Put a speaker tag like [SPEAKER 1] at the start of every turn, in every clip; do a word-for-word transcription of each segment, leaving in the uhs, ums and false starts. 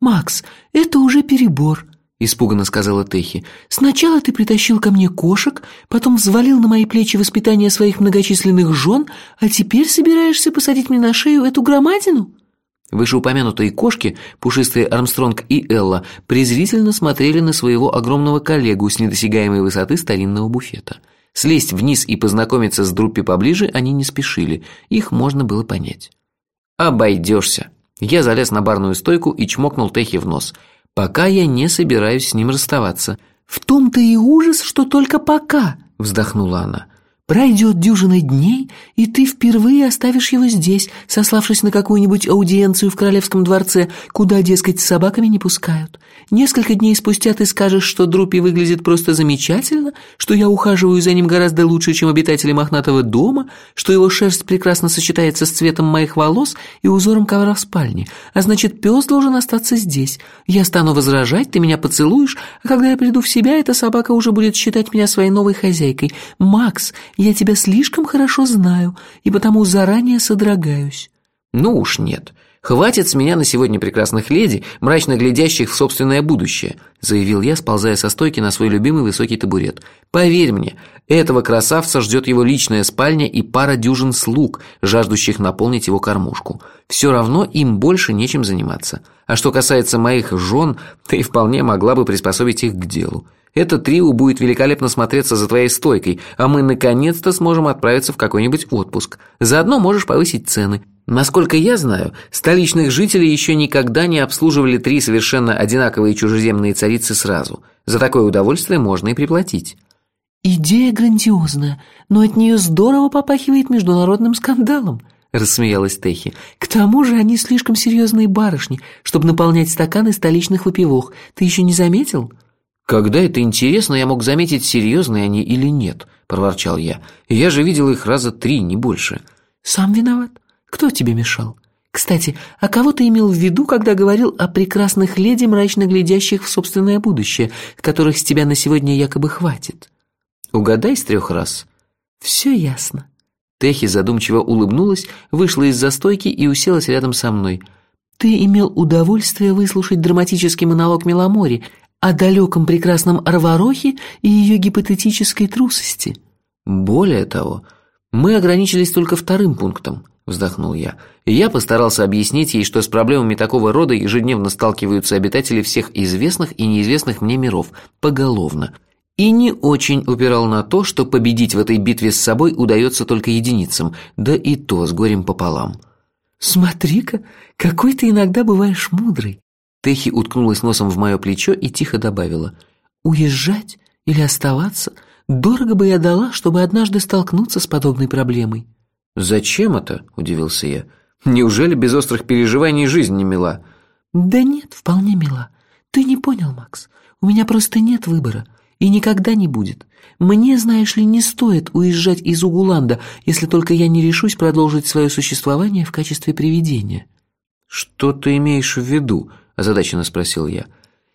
[SPEAKER 1] «Макс, это уже перебор», — испуганно сказала Техи. «Сначала ты притащил ко мне кошек, потом взвалил на мои плечи воспитание своих многочисленных жен, а теперь собираешься посадить мне на шею эту громадину?»
[SPEAKER 2] Вышеупомянутые кошки, пушистые Армстронг и Элла, презрительно смотрели на своего огромного коллегу с недосягаемой высоты старинного буфета. Слезть вниз и познакомиться с Друппи поближе они не спешили, их можно было понять. «Обойдешься». Я залез на барную стойку и чмокнул Техи в нос. «Пока я не собираюсь с ним расставаться».
[SPEAKER 1] «В том-то и ужас, что только пока», — вздохнула она. «Пройдет дюжина дней, и ты впервые оставишь его здесь, сославшись на какую-нибудь аудиенцию в королевском дворце, куда, дескать, с собаками не пускают. Несколько дней спустя ты скажешь, что Друппи выглядит просто замечательно, что я ухаживаю за ним гораздо лучше, чем обитатели мохнатого дома, что его шерсть прекрасно сочетается с цветом моих волос и узором ковра в спальне, а значит, пес должен остаться здесь. Я стану возражать, ты меня поцелуешь, а когда я приду в себя, эта собака уже будет считать меня своей новой хозяйкой. Макс, я тебя слишком хорошо знаю, и потому заранее содрогаюсь».
[SPEAKER 2] «Ну уж нет. Хватит с меня на сегодня прекрасных леди, мрачно глядящих в собственное будущее», заявил я, сползая со стойки на свой любимый высокий табурет. «Поверь мне, этого красавца ждет его личная спальня и пара дюжин слуг, жаждущих наполнить его кормушку. Все равно им больше нечем заниматься. А что касается моих жен, ты вполне могла бы приспособить их к делу. Это трио будет великолепно смотреться за твоей стойкой, а мы наконец-то сможем отправиться в какой-нибудь отпуск. Заодно можешь повысить цены. Насколько я знаю, столичных жителей еще никогда не обслуживали три совершенно одинаковые чужеземные царицы сразу. За такое удовольствие можно и приплатить».
[SPEAKER 1] «Идея грандиозная, но от нее здорово попахивает международным скандалом», — рассмеялась Техи. «К тому же они слишком серьезные барышни, чтобы наполнять стаканы столичных выпивох. Ты еще не заметил?»
[SPEAKER 2] «Когда это интересно, я мог заметить, серьезные они или нет», – проворчал я. «Я же видел их раза три, не больше».
[SPEAKER 1] «Сам виноват. Кто тебе мешал? Кстати, а кого ты имел в виду, когда говорил о прекрасных леди, мрачно глядящих в собственное будущее, которых с тебя на сегодня якобы хватит?»
[SPEAKER 2] «Угадай с трех раз».
[SPEAKER 1] «Все ясно».
[SPEAKER 2] Техи задумчиво улыбнулась, вышла из-за стойки и уселась рядом со мной.
[SPEAKER 1] «Ты имел удовольствие выслушать драматический монолог Меломори о далеком прекрасном Арварохе и ее гипотетической трусости».
[SPEAKER 2] «Более того, мы ограничились только вторым пунктом», – вздохнул я. «Я постарался объяснить ей, что с проблемами такого рода ежедневно сталкиваются обитатели всех известных и неизвестных мне миров, поголовно. И не очень упирал на то, что победить в этой битве с собой удается только единицам, да и то с горем пополам».
[SPEAKER 1] «Смотри-ка, какой ты иногда бываешь мудрый».
[SPEAKER 2] Техи уткнулась носом в мое плечо и тихо добавила:
[SPEAKER 1] «Уезжать или оставаться? Дорого бы я дала, чтобы однажды столкнуться с подобной проблемой».
[SPEAKER 2] «Зачем это?» – удивился я. «Неужели без острых переживаний жизнь не мила?»
[SPEAKER 1] «Да нет, вполне мила. Ты не понял, Макс. У меня просто нет выбора. И никогда не будет. Мне, знаешь ли, не стоит уезжать из Угуланда, если только я не решусь продолжить свое существование в качестве привидения».
[SPEAKER 2] «Что ты имеешь в виду?» – озадаченно спросил я.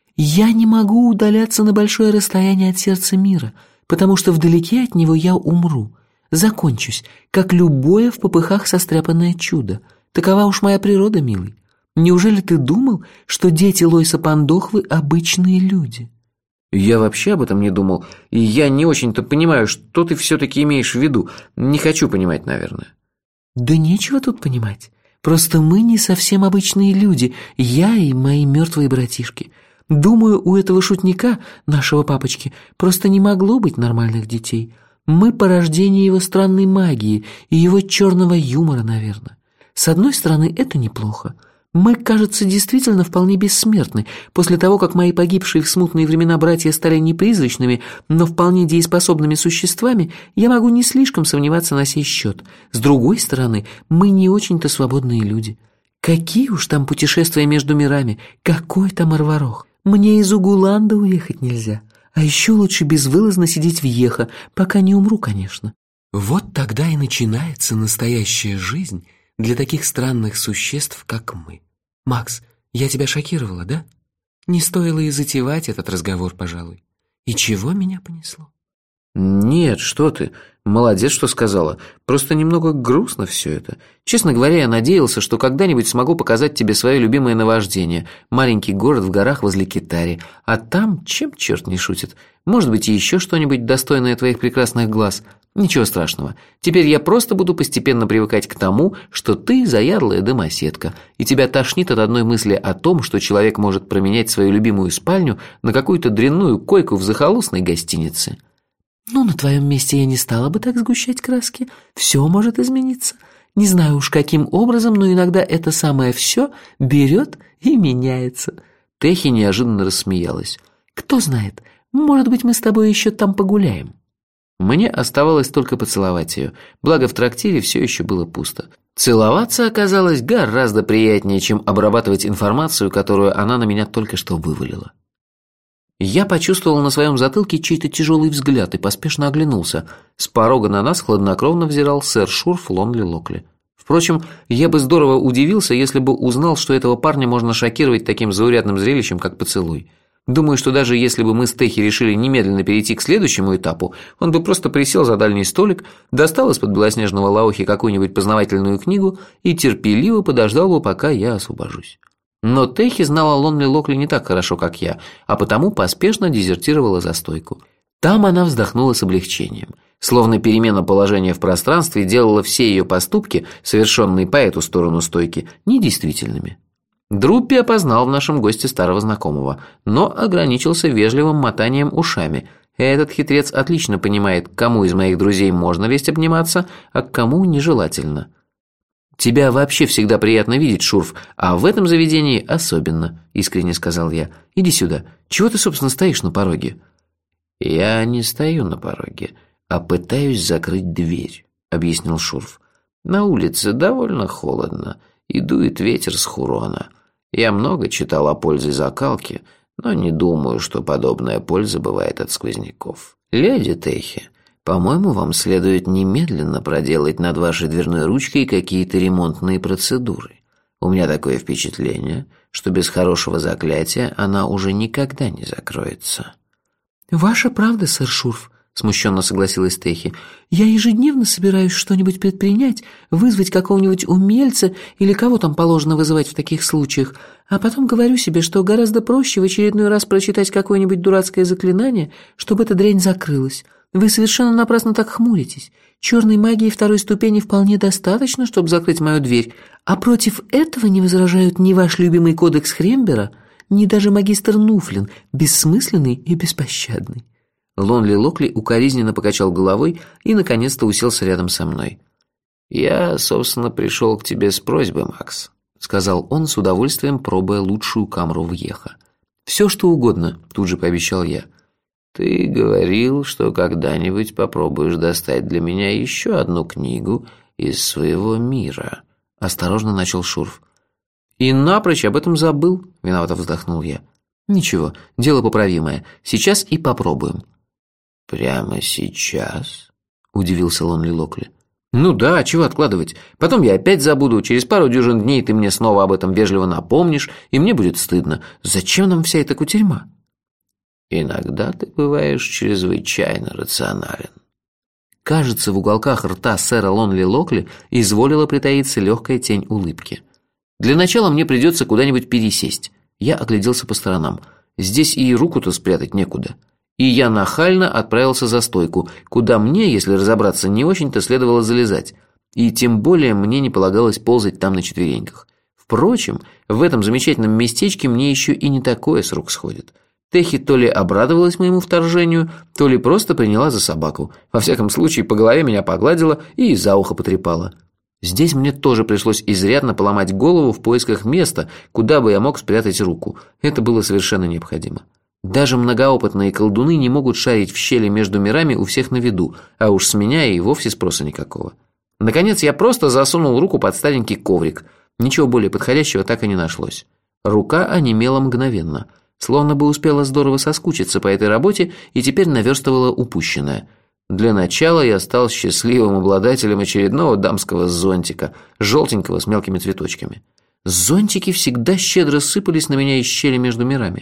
[SPEAKER 1] «Я не могу удаляться на большое расстояние от сердца мира, потому что вдалеке от него я умру. Закончусь, как любое в попыхах состряпанное чудо. Такова уж моя природа, милый. Неужели ты думал, что дети Лойса Пандохвы – обычные люди?»
[SPEAKER 2] «Я вообще об этом не думал, и я не очень-то понимаю, что ты все-таки имеешь в виду. Не хочу понимать, наверное».
[SPEAKER 1] «Да нечего тут понимать. Просто мы не совсем обычные люди, я и мои мертвые братишки. Думаю, у этого шутника, нашего папочки, просто не могло быть нормальных детей. Мы порождение его странной магии и его черного юмора, наверное. С одной стороны, это неплохо. Мы, кажется, действительно вполне бессмертны. После того, как мои погибшие в смутные времена братья стали не призрачными, но вполне дееспособными существами, я могу не слишком сомневаться на сей счет. С другой стороны, мы не очень-то свободные люди. Какие уж там путешествия между мирами, какой там Арварох. Мне из Угуланда уехать нельзя. А еще лучше безвылазно сидеть в Йеха, пока не умру, конечно». Вот тогда и начинается настоящая жизнь для таких странных существ, как мы. Макс, я тебя шокировала, да? Не стоило и затевать этот разговор, пожалуй. И чего меня понесло?
[SPEAKER 2] Нет, что ты. Молодец, что сказала. Просто немного грустно все это. Честно говоря, я надеялся, что когда-нибудь смогу показать тебе свое любимое наваждение. Маленький город в горах возле Китари. А там, чем черт не шутит, может быть и еще что-нибудь достойное твоих прекрасных глаз. Ничего страшного. Теперь я просто буду постепенно привыкать к тому, что ты заядлая домоседка, и тебя тошнит от одной мысли о том, что человек может променять свою любимую спальню на какую-то дрянную койку в захолустной гостинице.
[SPEAKER 1] Ну, на твоем месте я не стала бы так сгущать краски. Все может измениться. Не знаю уж каким образом, но иногда это самое «все» берет и меняется.
[SPEAKER 2] Техи неожиданно рассмеялась.
[SPEAKER 1] Кто знает, может быть, мы с тобой еще там погуляем.
[SPEAKER 2] Мне оставалось только поцеловать ее, благо в трактире все еще было пусто. Целоваться оказалось гораздо приятнее, чем обрабатывать информацию, которую она на меня только что вывалила. Я почувствовал на своем затылке чей-то тяжелый взгляд и поспешно оглянулся. С порога на нас хладнокровно взирал сэр Шурф Лонли Локли. Впрочем, я бы здорово удивился, если бы узнал, что этого парня можно шокировать таким заурядным зрелищем, как поцелуй. Думаю, что даже если бы мы с Техи решили немедленно перейти к следующему этапу, он бы просто присел за дальний столик, достал из-под белоснежного лаухи какую-нибудь познавательную книгу и терпеливо подождал бы, пока я освобожусь. Но Техи знала Лонли Локли не так хорошо, как я, а потому поспешно дезертировала за стойку. Там она вздохнула с облегчением. Словно перемена положения в пространстве делала все ее поступки, совершенные по эту сторону стойки, недействительными. Друппи опознал в нашем госте старого знакомого, но ограничился вежливым мотанием ушами. Этот хитрец отлично понимает, к кому из моих друзей можно лезть обниматься, а к кому нежелательно. «Тебя вообще всегда приятно видеть, Шурф, а в этом заведении особенно», – искренне сказал я. «Иди сюда. Чего ты, собственно, стоишь на пороге?» «Я не стою на пороге, а пытаюсь закрыть дверь», – объяснил Шурф. «На улице довольно холодно, и дует ветер с Хурона. Я много читал о пользе закалки, но не думаю, что подобная польза бывает от сквозняков. Леди Техи, по-моему, вам следует немедленно проделать над вашей дверной ручкой какие-то ремонтные процедуры. У меня такое впечатление, что без хорошего заклятия она уже никогда не закроется».
[SPEAKER 1] «Ваша правда, сэр Шурф», – смущенно согласилась Техи. «Я ежедневно собираюсь что-нибудь предпринять, вызвать какого-нибудь умельца или кого там положено вызывать в таких случаях, а потом говорю себе, что гораздо проще в очередной раз прочитать какое-нибудь дурацкое заклинание, чтобы эта дрянь закрылась. Вы совершенно напрасно так хмуритесь. Черной магии второй ступени вполне достаточно, чтобы закрыть мою дверь, а против этого не возражают ни ваш любимый кодекс Хрембера, ни даже магистр Нуфлин, бессмысленный и беспощадный».
[SPEAKER 2] Лонли Локли укоризненно покачал головой и наконец-то уселся рядом со мной. «Я, собственно, пришел к тебе с просьбой, Макс», — сказал он, с удовольствием пробуя лучшую камру в Йеха. «Все, что угодно», — тут же пообещал я. «Ты говорил, что когда-нибудь попробуешь достать для меня еще одну книгу из своего мира», — осторожно начал Шурф. «И напрочь об этом забыл», — виновато вздохнул я. «Ничего, дело поправимое. Сейчас и попробуем».
[SPEAKER 3] «Прямо сейчас?»
[SPEAKER 2] – удивился Лонли Локли. «Ну да, чего откладывать? Потом я опять забуду, через пару дюжин дней ты мне снова об этом вежливо напомнишь, и мне будет стыдно. Зачем нам вся эта кутерьма?»
[SPEAKER 3] «Иногда ты бываешь чрезвычайно рационален».
[SPEAKER 2] Кажется, в уголках рта сэра Лонли Локли изволила притаиться легкая тень улыбки. «Для начала мне придется куда-нибудь пересесть». Я огляделся по сторонам. Здесь и руку-то спрятать некуда. И я нахально отправился за стойку, куда мне, если разобраться, не очень-то следовало залезать. И тем более мне не полагалось ползать там на четвереньках. Впрочем, в этом замечательном местечке мне еще и не такое с рук сходит. Техи то ли обрадовалась моему вторжению, то ли просто приняла за собаку. Во всяком случае, по голове меня погладила и за ухо потрепала. Здесь мне тоже пришлось изрядно поломать голову в поисках места, куда бы я мог спрятать руку. Это было совершенно необходимо. Даже многоопытные колдуны не могут шарить в щели между мирами у всех на виду, а уж с меня и вовсе спроса никакого. Наконец я просто засунул руку под старенький коврик. Ничего более подходящего так и не нашлось. Рука онемела мгновенно, словно бы успела здорово соскучиться по этой работе и теперь наверстывала упущенное. Для начала я стал счастливым обладателем очередного дамского зонтика, желтенького с мелкими цветочками. Зонтики всегда щедро сыпались на меня из щели между мирами.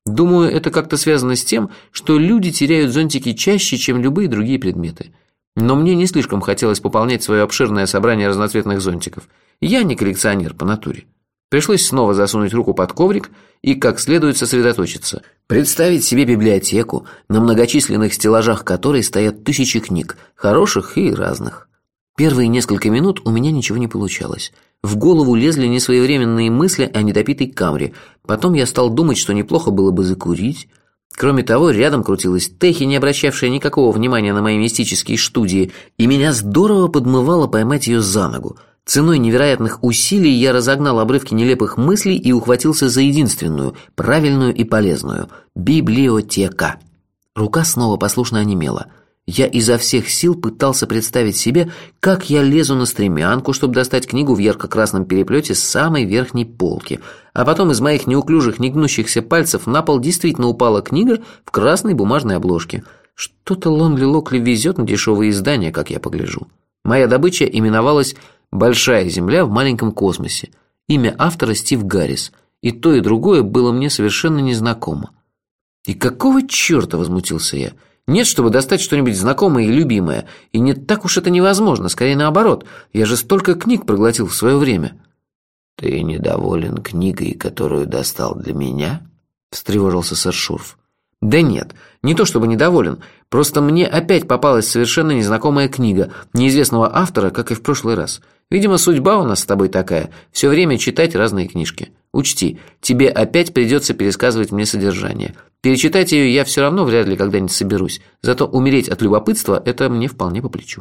[SPEAKER 2] Думаю, это как-то связано с тем, что люди теряют зонтики чаще, чем любые другие предметы. Но мне не слишком хотелось пополнять свое обширное собрание разноцветных зонтиков. Я не коллекционер по натуре. Пришлось снова засунуть руку под коврик и как следует сосредоточиться. Представить себе библиотеку, на многочисленных стеллажах которой стоят тысячи книг, хороших и разных. Первые несколько минут у меня ничего не получалось. В голову лезли несвоевременные мысли о недопитой камре. Потом я стал думать, что неплохо было бы закурить. Кроме того, рядом крутилась Техи, не обращавшая никакого внимания на мои мистические студии, и меня здорово подмывало поймать ее за ногу. Ценой невероятных усилий я разогнал обрывки нелепых мыслей и ухватился за единственную, правильную и полезную – библиотека. Рука снова послушно онемела. Я изо всех сил пытался представить себе, как я лезу на стремянку, чтобы достать книгу в ярко-красном переплете с самой верхней полки, а потом из моих неуклюжих, негнущихся пальцев на пол действительно упала книга в красной бумажной обложке. Что-то Лонли Локли везет на дешевые издания, как я погляжу. Моя добыча именовалась «Большая земля в маленьком космосе». Имя автора Стив Гаррис. И то, и другое было мне совершенно незнакомо. «И какого черта?» – возмутился я. «Нет, чтобы достать что-нибудь знакомое и любимое. И не так уж это невозможно, скорее наоборот. Я же столько книг проглотил в свое время».
[SPEAKER 3] «Ты недоволен книгой, которую достал для меня?» – встревожился сэр Шурф.
[SPEAKER 2] «Да нет, не то чтобы недоволен. Просто мне опять попалась совершенно незнакомая книга, неизвестного автора, как и в прошлый раз. Видимо, судьба у нас с тобой такая – все время читать разные книжки. Учти, тебе опять придется пересказывать мне содержание. Перечитать ее я все равно вряд ли когда-нибудь соберусь, зато умереть от любопытства – это мне вполне по плечу».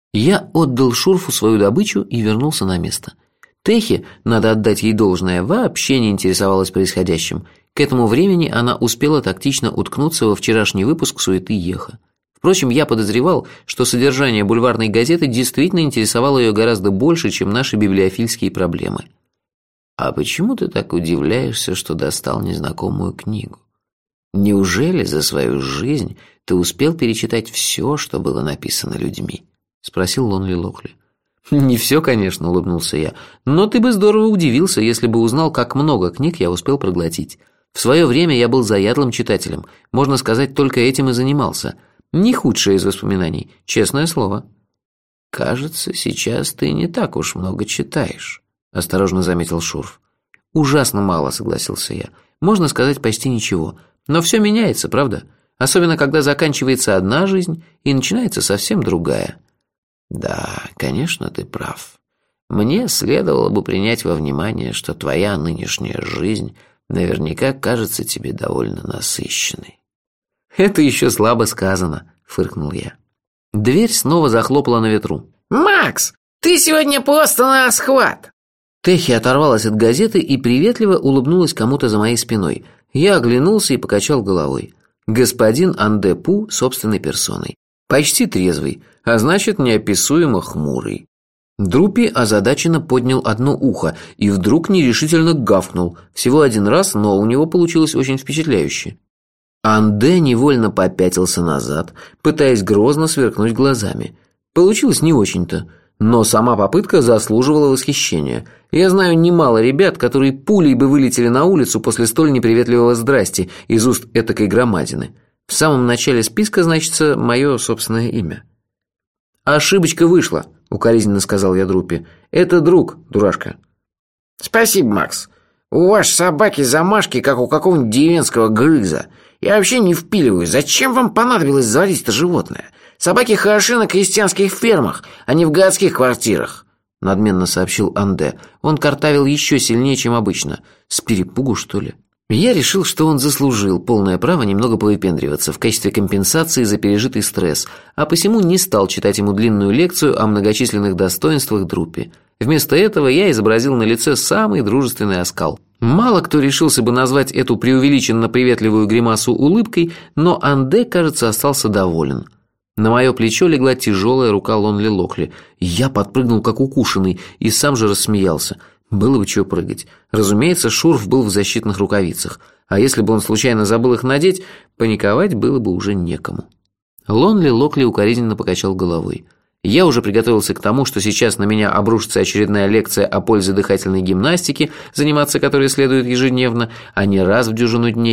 [SPEAKER 2] Я отдал Шурфу свою добычу и вернулся на место. Техи, надо отдать ей должное, вообще не интересовалась происходящим. К этому времени она успела тактично уткнуться во вчерашний выпуск «Суеты Еха». Впрочем, я подозревал, что содержание бульварной газеты действительно интересовало ее гораздо больше, чем наши библиофильские проблемы.
[SPEAKER 3] «А почему ты так удивляешься, что достал незнакомую книгу? Неужели за свою жизнь ты успел перечитать все, что было написано людьми?» – спросил Лонли Локли.
[SPEAKER 2] «Не все, конечно», – улыбнулся я, «но ты бы здорово удивился, если бы узнал, как много книг я успел проглотить. В свое время я был заядлым читателем, можно сказать, только этим и занимался. Не худшее из воспоминаний, честное слово».
[SPEAKER 3] «Кажется, сейчас ты не так уж много читаешь», – осторожно заметил Шурф.
[SPEAKER 2] «Ужасно мало», – согласился я. «Можно сказать, почти ничего. Но все меняется, правда? Особенно, когда заканчивается одна жизнь и начинается совсем другая».
[SPEAKER 3] «Да, конечно, ты прав. Мне следовало бы принять во внимание, что твоя нынешняя жизнь наверняка кажется тебе довольно насыщенной».
[SPEAKER 2] «Это еще слабо сказано», – фыркнул я. Дверь снова захлопала на ветру.
[SPEAKER 4] «Макс, ты сегодня просто на схват!»
[SPEAKER 2] Техи оторвалась от газеты и приветливо улыбнулась кому-то за моей спиной. Я оглянулся и покачал головой. Господин Анде Пу собственной персоной. Почти трезвый, а значит, неописуемо хмурый. Друпи озадаченно поднял одно ухо и вдруг нерешительно гавкнул. Всего один раз, но у него получилось очень впечатляюще. Анде невольно попятился назад, пытаясь грозно сверкнуть глазами. Получилось не очень-то, но сама попытка заслуживала восхищения. Я знаю немало ребят, которые пулей бы вылетели на улицу после столь неприветливого «здрасти» из уст этакой громадины. В самом начале списка значится мое собственное имя. «Ошибочка вышла», — укоризненно сказал я Друпи. «Это друг, дурашка».
[SPEAKER 4] «Спасибо, Макс. У вашей собаки замашки, как у какого-нибудь деревенского грыза. Я вообще не впиливаю, зачем вам понадобилось заводить это животное? Собаки хороши на крестьянских фермах, а не в городских квартирах», — надменно сообщил Анде. Он картавил еще сильнее, чем обычно. С перепугу, что ли? Я решил, что он заслужил полное право немного повыпендриваться в качестве компенсации за пережитый стресс, а посему не стал читать ему длинную лекцию о многочисленных достоинствах Друпи. Вместо этого я изобразил на лице самый дружественный оскал. Мало кто решился бы назвать эту преувеличенно приветливую гримасу улыбкой, но Анде, кажется, остался доволен. На мое плечо легла тяжелая рука Лонли Локли. Я подпрыгнул, как укушенный, и сам же рассмеялся. Было бы чего прыгать. Разумеется, Шурф был в защитных рукавицах, а если бы он случайно забыл их надеть, паниковать было бы уже некому. Лонли Локли укоризненно покачал головой. Я уже приготовился к тому, что сейчас на меня обрушится очередная лекция о пользе дыхательной гимнастики, заниматься которой следует ежедневно, а не раз в дюжину дней.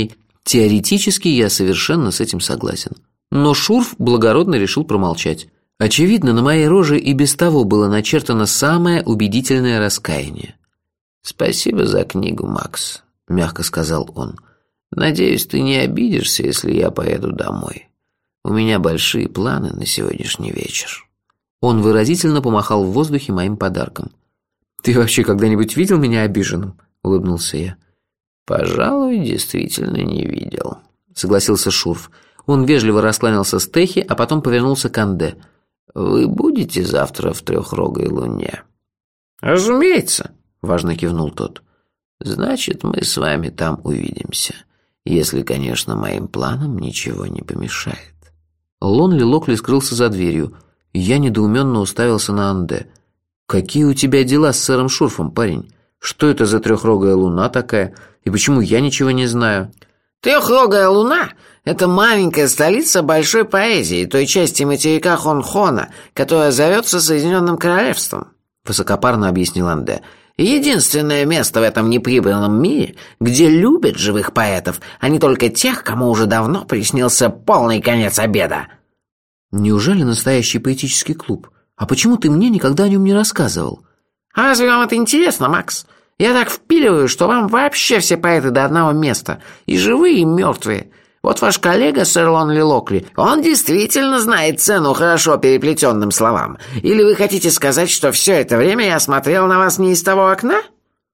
[SPEAKER 2] Теоретически я совершенно с этим согласен. Но Шурф благородно решил промолчать. Очевидно, на моей роже и без того было начертано самое убедительное раскаяние.
[SPEAKER 3] «Спасибо за книгу, Макс», — мягко сказал он. «Надеюсь, ты не обидишься, если я поеду домой. У меня большие планы на сегодняшний вечер».
[SPEAKER 2] Он выразительно помахал в воздухе моим подарком. «Ты вообще когда-нибудь видел меня обиженным?» — улыбнулся я.
[SPEAKER 3] «Пожалуй, действительно не видел»,
[SPEAKER 2] — согласился Шурф. Он вежливо раскланялся с Техи, а потом повернулся к Анде.
[SPEAKER 3] «Вы будете завтра в Трехрогой луне?»
[SPEAKER 4] «Разумеется», —
[SPEAKER 2] важно кивнул тот.
[SPEAKER 3] «Значит, мы с вами там увидимся, если, конечно, моим планам ничего не помешает».
[SPEAKER 2] Лонли Локли скрылся за дверью. Я недоуменно уставился на Анде. «Какие у тебя дела с сэром Шурфом, парень? Что это за трехрогая луна такая? И почему я ничего не знаю?»
[SPEAKER 4] «Трехрогая луна — это маленькая столица большой поэзии, той части материка Хонхона, которая зовется Соединенным Королевством», — высокопарно объяснил Анде. «Единственное место в этом неприбранном мире, где любят живых поэтов, а не только тех, кому уже давно приснился полный конец обеда».
[SPEAKER 2] «Неужели настоящий поэтический клуб? А почему ты мне никогда о нем не рассказывал?»
[SPEAKER 4] «А разве вам это интересно, Макс? Я так впиливаю, что вам вообще все поэты до одного места, и живые, и мертвые. Вот ваш коллега, сэр Лонли Локли, он действительно знает цену хорошо переплетенным словам. Или вы хотите сказать, что все это время я смотрел на вас не из того окна?»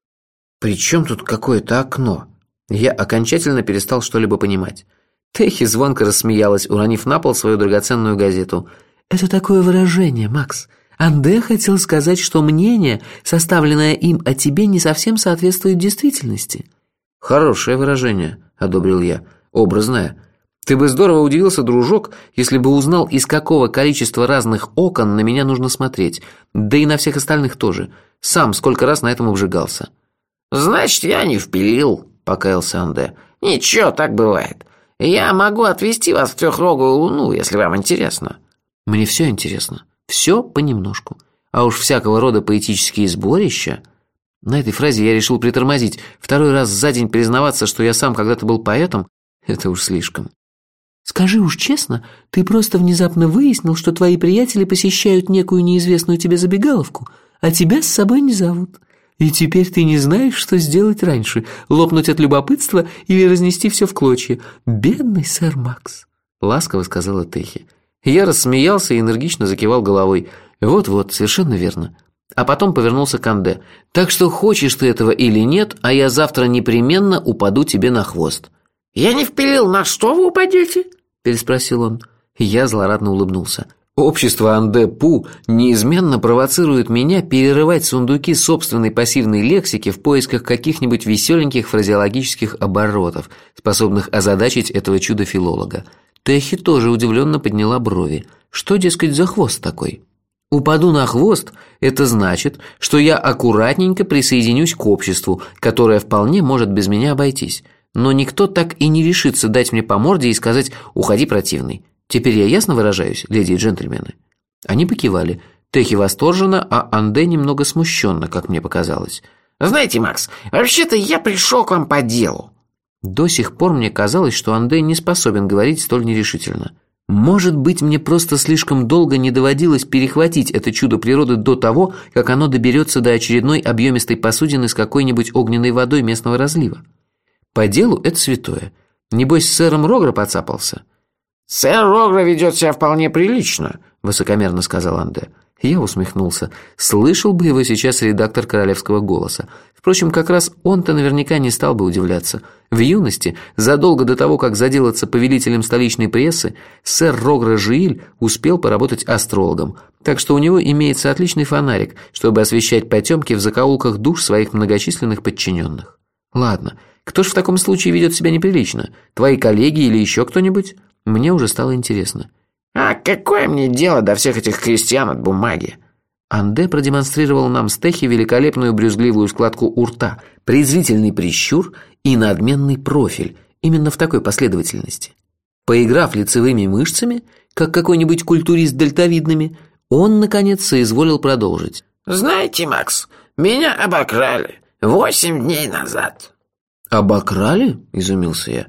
[SPEAKER 2] «При чем тут какое-то окно?» Я окончательно перестал что-либо понимать. Техи звонко рассмеялась, уронив на пол свою драгоценную газету. «Это такое выражение, Макс. Анде хотел сказать, что мнение, составленное им о тебе, не совсем соответствует действительности». «Хорошее выражение», — одобрил я. «Образное. Ты бы здорово удивился, дружок, если бы узнал, из какого количества разных окон на меня нужно смотреть. Да и на всех остальных тоже. Сам сколько раз на этом обжигался».
[SPEAKER 4] «Значит, я не впилил», — покаялся Анде. «Ничего, так бывает. Я могу отвезти вас в Трехрогую луну, если вам интересно».
[SPEAKER 2] «Мне все интересно. Все понемножку. А уж всякого рода поэтические сборища...» На этой фразе я решил притормозить. Второй раз за день признаваться, что я сам когда-то был поэтом, это уж слишком. «Скажи уж честно, ты просто внезапно выяснил, что твои приятели посещают некую неизвестную тебе забегаловку, а тебя с собой не зовут. И теперь ты не знаешь, что сделать раньше, лопнуть от любопытства или разнести все в клочья. Бедный сэр Макс», — ласково сказала Техи. Я рассмеялся и энергично закивал головой. «Вот-вот, совершенно верно». А потом повернулся к Анде. «Так что хочешь ты этого или нет, а я завтра непременно упаду тебе на хвост».
[SPEAKER 4] «Я не впилил, на что вы упадете?»
[SPEAKER 2] – переспросил он. Я злорадно улыбнулся. Общество Анде Пу неизменно провоцирует меня перерывать сундуки собственной пассивной лексики в поисках каких-нибудь веселеньких фразеологических оборотов, способных озадачить этого чудо-филолога. Техи тоже удивленно подняла брови. Что, дескать, за хвост такой? «Упаду на хвост» – это значит, что я аккуратненько присоединюсь к обществу, которое вполне может без меня обойтись. Но никто так и не решится дать мне по морде и сказать «уходи, противный». Теперь я ясно выражаюсь, леди и джентльмены?» Они покивали. Техи восторженно, а Анде немного смущенно, как мне показалось.
[SPEAKER 4] «Знаете, Макс, вообще-то я пришел к вам по делу».
[SPEAKER 2] До сих пор мне казалось, что Анде не способен говорить столь нерешительно. Может быть, мне просто слишком долго не доводилось перехватить это чудо природы до того, как оно доберется до очередной объемистой посудины с какой-нибудь огненной водой местного разлива. По делу это святое. Небось, с сэром Рогра подцапался?
[SPEAKER 4] «Сэр Рогра ведет себя вполне прилично», —
[SPEAKER 2] высокомерно сказал Анде. Я усмехнулся. Слышал бы его сейчас редактор «Королевского голоса». Впрочем, как раз он-то наверняка не стал бы удивляться. В юности, задолго до того, как заделаться повелителем столичной прессы, сэр Рогра Жииль успел поработать астрологом, так что у него имеется отличный фонарик, чтобы освещать потемки в закоулках душ своих многочисленных подчиненных. Ладно, кто ж в таком случае ведет себя неприлично? Твои коллеги или еще кто-нибудь? Мне уже стало интересно.
[SPEAKER 4] «А какое мне дело до всех этих крестьян от бумаги?»
[SPEAKER 2] Анде продемонстрировал нам с Техи великолепную брюзгливую складку у рта, презрительный прищур и надменный профиль, именно в такой последовательности. Поиграв лицевыми мышцами, как какой-нибудь культурист дельтовидными, он, наконец, соизволил продолжить.
[SPEAKER 4] «Знаете, Макс, меня обокрали восемь дней назад».
[SPEAKER 2] «Обокрали?» – изумился я.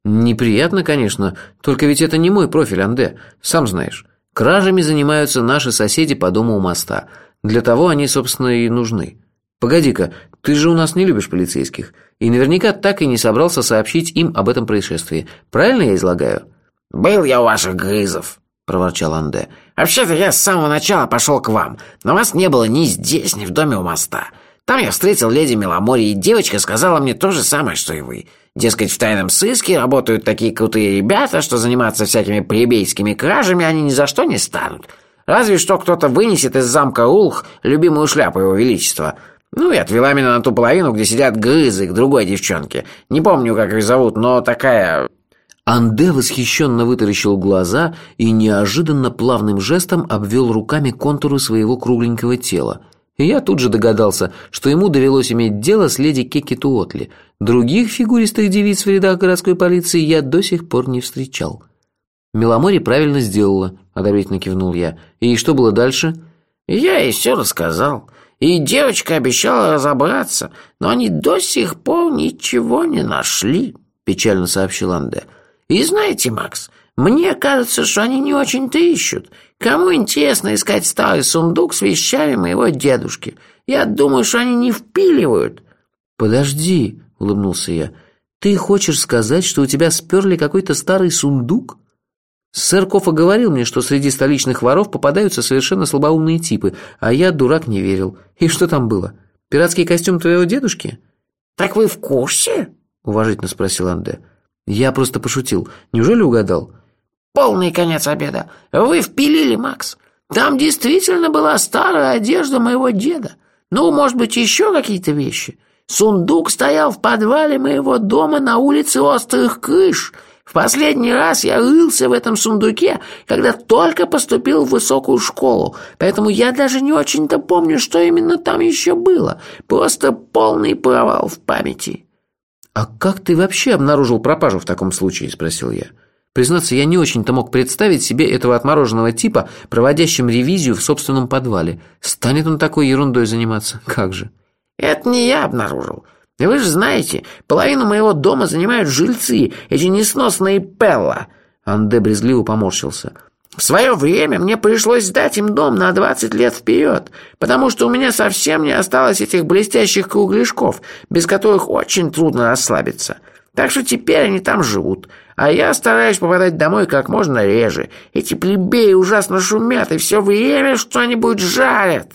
[SPEAKER 2] Неприятно, конечно, только ведь это не мой профиль, Анде, сам знаешь. Кражами занимаются наши соседи по дому у моста. Для того они, собственно, и нужны. Погоди-ка, ты же у нас не любишь полицейских. И наверняка так и не собрался сообщить им об этом происшествии. Правильно я излагаю?
[SPEAKER 4] «Был я у ваших грызов», – проворчал Анде. «Вообще-то я с самого начала пошел к вам, но вас не было ни здесь, ни в доме у моста. Там я встретил леди Меломори, и девочка сказала мне то же самое, что и вы. Дескать, в тайном сыске работают такие крутые ребята, что заниматься всякими плебейскими кражами они ни за что не станут. Разве что кто-то вынесет из замка Улх любимую шляпу его величества. Ну и отвела меня на ту половину, где сидят грызы к другой девчонке. Не помню, как ее зовут, но такая...»
[SPEAKER 2] Анде восхищенно вытаращил глаза и неожиданно плавным жестом обвел руками контуры своего кругленького тела. И я тут же догадался, что ему довелось иметь дело с леди Кекки-Туотли. Других фигуристых девиц в рядах городской полиции я до сих пор не встречал. «Меломори правильно сделала», – одобрительно кивнул я. «И что было дальше?»
[SPEAKER 4] «Я ей все рассказал. И девочка обещала разобраться, но они до сих пор ничего не нашли», – печально сообщил Анде. «И знаете, Макс, мне кажется, что они не очень-то ищут. Кому интересно искать старый сундук с вещами моего дедушки? Я думаю, что они не впиливают».
[SPEAKER 2] «Подожди», – улыбнулся я. «Ты хочешь сказать, что у тебя сперли какой-то старый сундук?» Сэр Кофа говорил мне, что среди столичных воров попадаются совершенно слабоумные типы, а я, дурак, не верил. И что там было? Пиратский костюм твоего дедушки?
[SPEAKER 4] «Так вы в курсе?» –
[SPEAKER 2] уважительно спросил Анде. Я просто пошутил. Неужели угадал?
[SPEAKER 4] «Полный конец обеда. Вы впилили, Макс. Там действительно была старая одежда моего деда. Ну, может быть, еще какие-то вещи. Сундук стоял в подвале моего дома на улице Острых Крыш. В последний раз я рылся в этом сундуке, когда только поступил в высокую школу, поэтому я даже не очень-то помню, что именно там еще было. Просто полный провал в памяти».
[SPEAKER 2] «А как ты вообще обнаружил пропажу в таком случае?» – спросил я. Признаться, я не очень-то мог представить себе этого отмороженного типа, проводящим ревизию в собственном подвале. Станет он такой ерундой заниматься? Как же?
[SPEAKER 4] «Это не я обнаружил. Вы же знаете, половину моего дома занимают жильцы, эти несносные Пелла».
[SPEAKER 2] Анде брезгливо поморщился.
[SPEAKER 4] «В свое время мне пришлось сдать им дом на двадцать лет вперед, потому что у меня совсем не осталось этих блестящих кругляшков, без которых очень трудно расслабиться. Так что теперь они там живут, а я стараюсь попадать домой как можно реже. Эти плебеи ужасно шумят и все время что-нибудь жарят».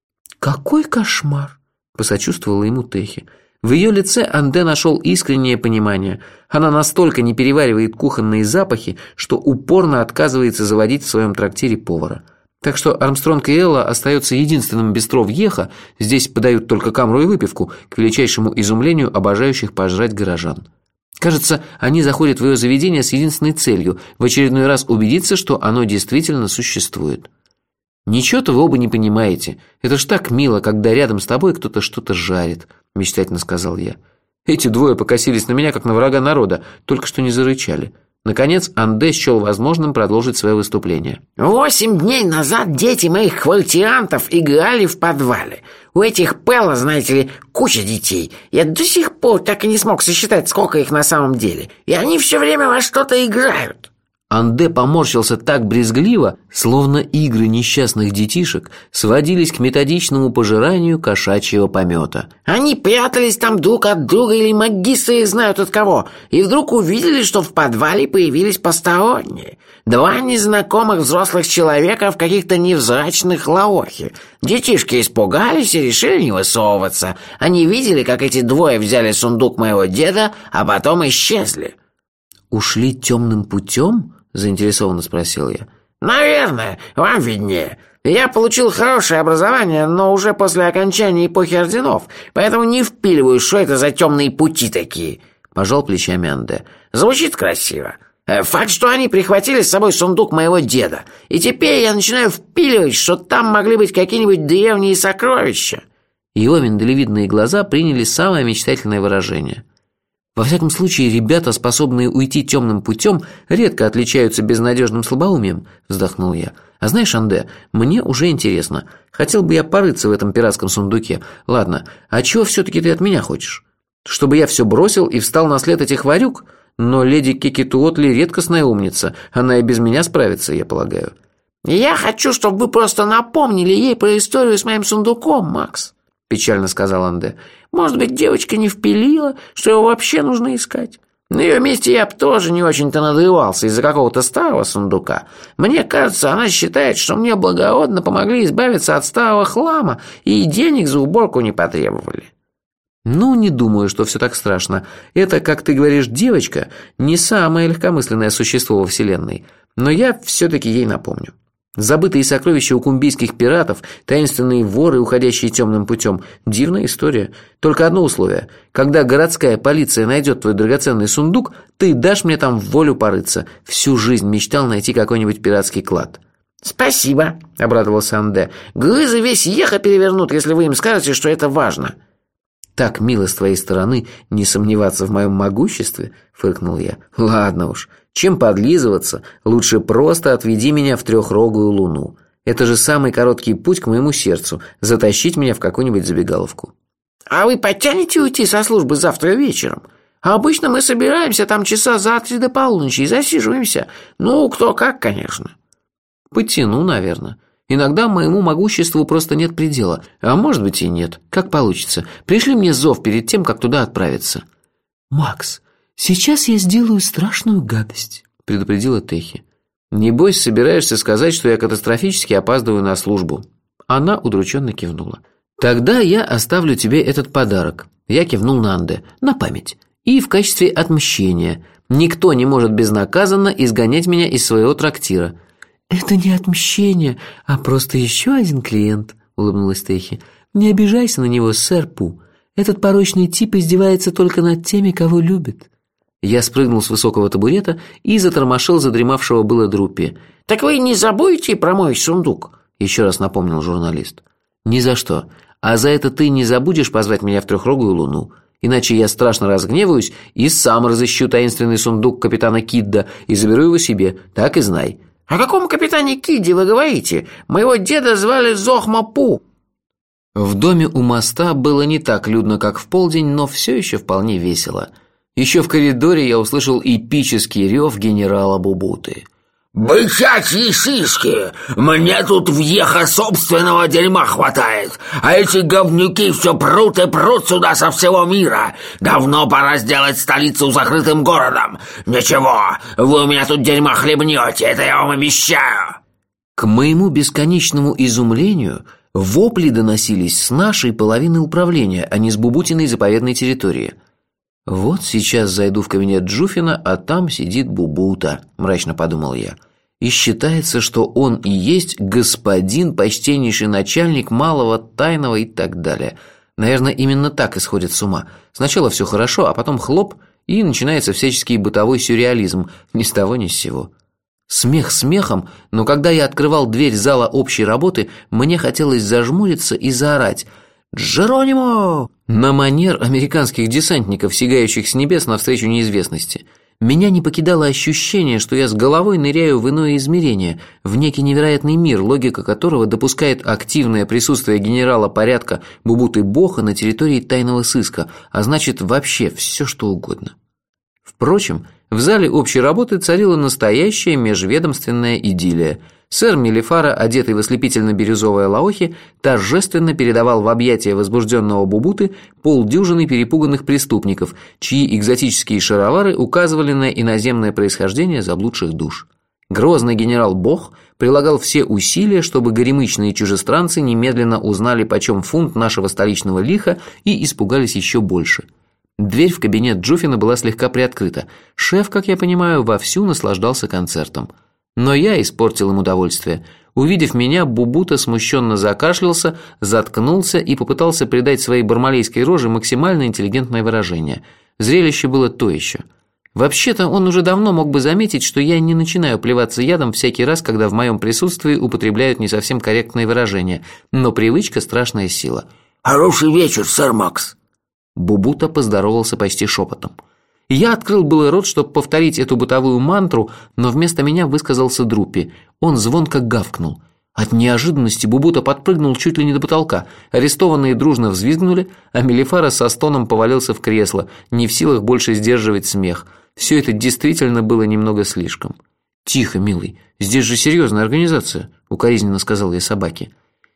[SPEAKER 2] «Какой кошмар!» – посочувствовала ему Техи. В ее лице Анде нашел искреннее понимание. Она настолько не переваривает кухонные запахи, что упорно отказывается заводить в своем трактире повара. Так что Армстронг и Элла остаются единственным бистро в Йеха, здесь подают только камру и выпивку, к величайшему изумлению обожающих пожрать горожан. Кажется, они заходят в ее заведение с единственной целью – в очередной раз убедиться, что оно действительно существует. «Ничего-то вы оба не понимаете. Это ж так мило, когда рядом с тобой кто-то что-то жарит», – мечтательно сказал я. Эти двое покосились на меня, как на врага народа, только что не зарычали. Наконец, Анде счел возможным продолжить свое выступление.
[SPEAKER 4] «Восемь дней назад дети моих квартирантов играли в подвале. У этих Пелла, знаете ли, куча детей. Я до сих пор так и не смог сосчитать, сколько их на самом деле. И они все время во что-то играют».
[SPEAKER 2] Анде поморщился так брезгливо, словно игры несчастных детишек сводились к методичному пожиранию кошачьего помета.
[SPEAKER 4] «Они прятались там друг от друга или магистры их знают от кого, и вдруг увидели, что в подвале появились посторонние. Два незнакомых взрослых человека в каких-то невзрачных лаохе. Детишки испугались и решили не высовываться. Они видели, как эти двое взяли сундук моего деда, а потом исчезли».
[SPEAKER 2] «Ушли темным путем?» – заинтересованно спросил я.
[SPEAKER 4] «Наверное, вам виднее. Я получил хорошее образование, но уже после окончания эпохи орденов, поэтому не впиливаю, что это за темные пути такие», – пожал плечами Анде. «Звучит красиво. Факт, что они прихватили с собой сундук моего деда, и теперь я начинаю впиливать, что там могли быть какие-нибудь древние сокровища».
[SPEAKER 2] Его миндалевидные глаза приняли самое мечтательное выражение. Во всяком случае, ребята, способные уйти темным путем, редко отличаются безнадежным слабоумием, вздохнул я. А знаешь, Анде, мне уже интересно. Хотел бы я порыться в этом пиратском сундуке. Ладно, а чего все-таки ты от меня хочешь? Чтобы я все бросил и встал на след этих ворюк? но леди Кекитуотли редкостная умница. Она и без меня справится, я полагаю».
[SPEAKER 4] «Я хочу, чтобы вы просто напомнили ей про историю с моим сундуком, Макс», – печально сказал Анде. «Может быть, девочка не впилила, что его вообще нужно искать? На ее месте я бы тоже не очень-то надрывался из-за какого-то старого сундука. Мне кажется, она считает, что мне благородно помогли избавиться от старого хлама и денег за уборку не потребовали».
[SPEAKER 2] «Ну, не думаю, что все так страшно. Это, как ты говоришь, девочка, не самое легкомысленное существо во Вселенной. Но я все-таки ей напомню. Забытые сокровища у кумбийских пиратов, таинственные воры, уходящие темным путем. Дивная история. Только одно условие. Когда городская полиция найдет твой драгоценный сундук, ты дашь мне там в волю порыться. Всю жизнь мечтал найти какой-нибудь пиратский клад».
[SPEAKER 4] «Спасибо», – обрадовался Анде. «Грызы весь Еха перевернут, если вы им скажете, что это важно».
[SPEAKER 2] «Так мило с твоей стороны не сомневаться в моем могуществе», – фыркнул я. «Ладно уж, чем подлизываться, лучше просто отведи меня в трехрогую луну. Это же самый короткий путь к моему сердцу – затащить меня в какую-нибудь забегаловку».
[SPEAKER 4] «А вы потянете уйти со службы завтра вечером? А обычно мы собираемся там часа за три до полуночи и засиживаемся. Ну, кто как, конечно».
[SPEAKER 2] «Потяну, наверное. Иногда моему могуществу просто нет предела, а может быть и нет, как получится. Пришли мне зов перед тем, как туда отправиться».
[SPEAKER 1] «Макс, сейчас я сделаю страшную гадость», – предупредила Техи.
[SPEAKER 2] «Небось, собираешься сказать, что я катастрофически опаздываю на службу?» Она удрученно кивнула. «Тогда я оставлю тебе этот подарок». Я кивнул на Анде. «На память. И в качестве отмщения. Никто не может безнаказанно изгонять меня из своего трактира».
[SPEAKER 1] «Это не отмщение, а просто еще один клиент», – улыбнулась Техи. «Не обижайся на него, сэр Пу. Этот порочный тип издевается только над теми, кого любит».
[SPEAKER 2] Я спрыгнул с высокого табурета и затормошил задремавшего было Друппи.
[SPEAKER 4] «Так вы не забудете про мой сундук?»
[SPEAKER 2] – еще раз напомнил журналист. «Ни за что. А за это ты не забудешь позвать меня в трехрогую луну. Иначе я страшно разгневаюсь и сам разыщу таинственный сундук капитана Кидда и заберу его себе. Так и знай».
[SPEAKER 4] «О каком капитане Кидде вы говорите? Моего деда звали Зохма Пу».
[SPEAKER 2] В доме у моста было не так людно, как в полдень, но все еще вполне весело. Еще в коридоре я услышал эпический рев генерала Бубуты.
[SPEAKER 5] «Бычачьи шишки! Мне тут въеха собственного дерьма хватает, а эти говнюки все прут и прут сюда со всего мира. Давно пора сделать столицу закрытым городом. Ничего, вы у меня тут дерьма хлебнете, это я вам обещаю!»
[SPEAKER 2] К моему бесконечному изумлению, вопли доносились с нашей половины управления, а не с Бубутиной заповедной территории. «Вот сейчас зайду в кабинет Джуфина, а там сидит Бубута», – мрачно подумал я. «И считается, что он и есть господин, почтеннейший начальник малого, тайного и так далее. Наверное, именно так исходит с ума. Сначала все хорошо, а потом хлоп, и начинается всяческий бытовой сюрреализм, ни с того ни с сего». Смех смехом, но когда я открывал дверь зала общей работы, мне хотелось зажмуриться и заорать «Джеронимо!» на манер американских десантников, сигающих с небес навстречу неизвестности. Меня не покидало ощущение, что я с головой ныряю в иное измерение, в некий невероятный мир, логика которого допускает активное присутствие генерала порядка Бубуты Боха на территории тайного сыска, а значит вообще все что угодно. Впрочем, в зале общей работы царила настоящая межведомственная идиллия. Сэр Мелифара, одетый в ослепительно-бирюзовые лаохи, торжественно передавал в объятия возбужденного Бубуты полдюжины перепуганных преступников, чьи экзотические шаровары указывали на иноземное происхождение заблудших душ. Грозный генерал Бох прилагал все усилия, чтобы горемычные чужестранцы немедленно узнали, почем фунт нашего столичного лиха, и испугались еще больше. Дверь в кабинет Джуфина была слегка приоткрыта. Шеф, как я понимаю, вовсю наслаждался концертом. Но я испортил им удовольствие. Увидев меня, Бубута смущенно закашлялся, заткнулся и попытался придать своей бармалейской роже максимально интеллигентное выражение. Зрелище было то еще. Вообще-то он уже давно мог бы заметить, что я не начинаю плеваться ядом всякий раз, когда в моем присутствии употребляют не совсем корректные выражения, но привычка – страшная сила.
[SPEAKER 5] «Хороший вечер, сэр Макс!»
[SPEAKER 2] Бубута поздоровался почти шепотом. Я открыл было рот, чтобы повторить эту бытовую мантру, но вместо меня высказался Друппи. Он звонко гавкнул. От неожиданности Бубута подпрыгнул чуть ли не до потолка. Арестованные дружно взвизгнули, а Мелифара со стоном повалился в кресло, не в силах больше сдерживать смех. Все это действительно было немного слишком. «Тихо, милый, здесь же серьезная организация», – укоризненно сказал я собаке.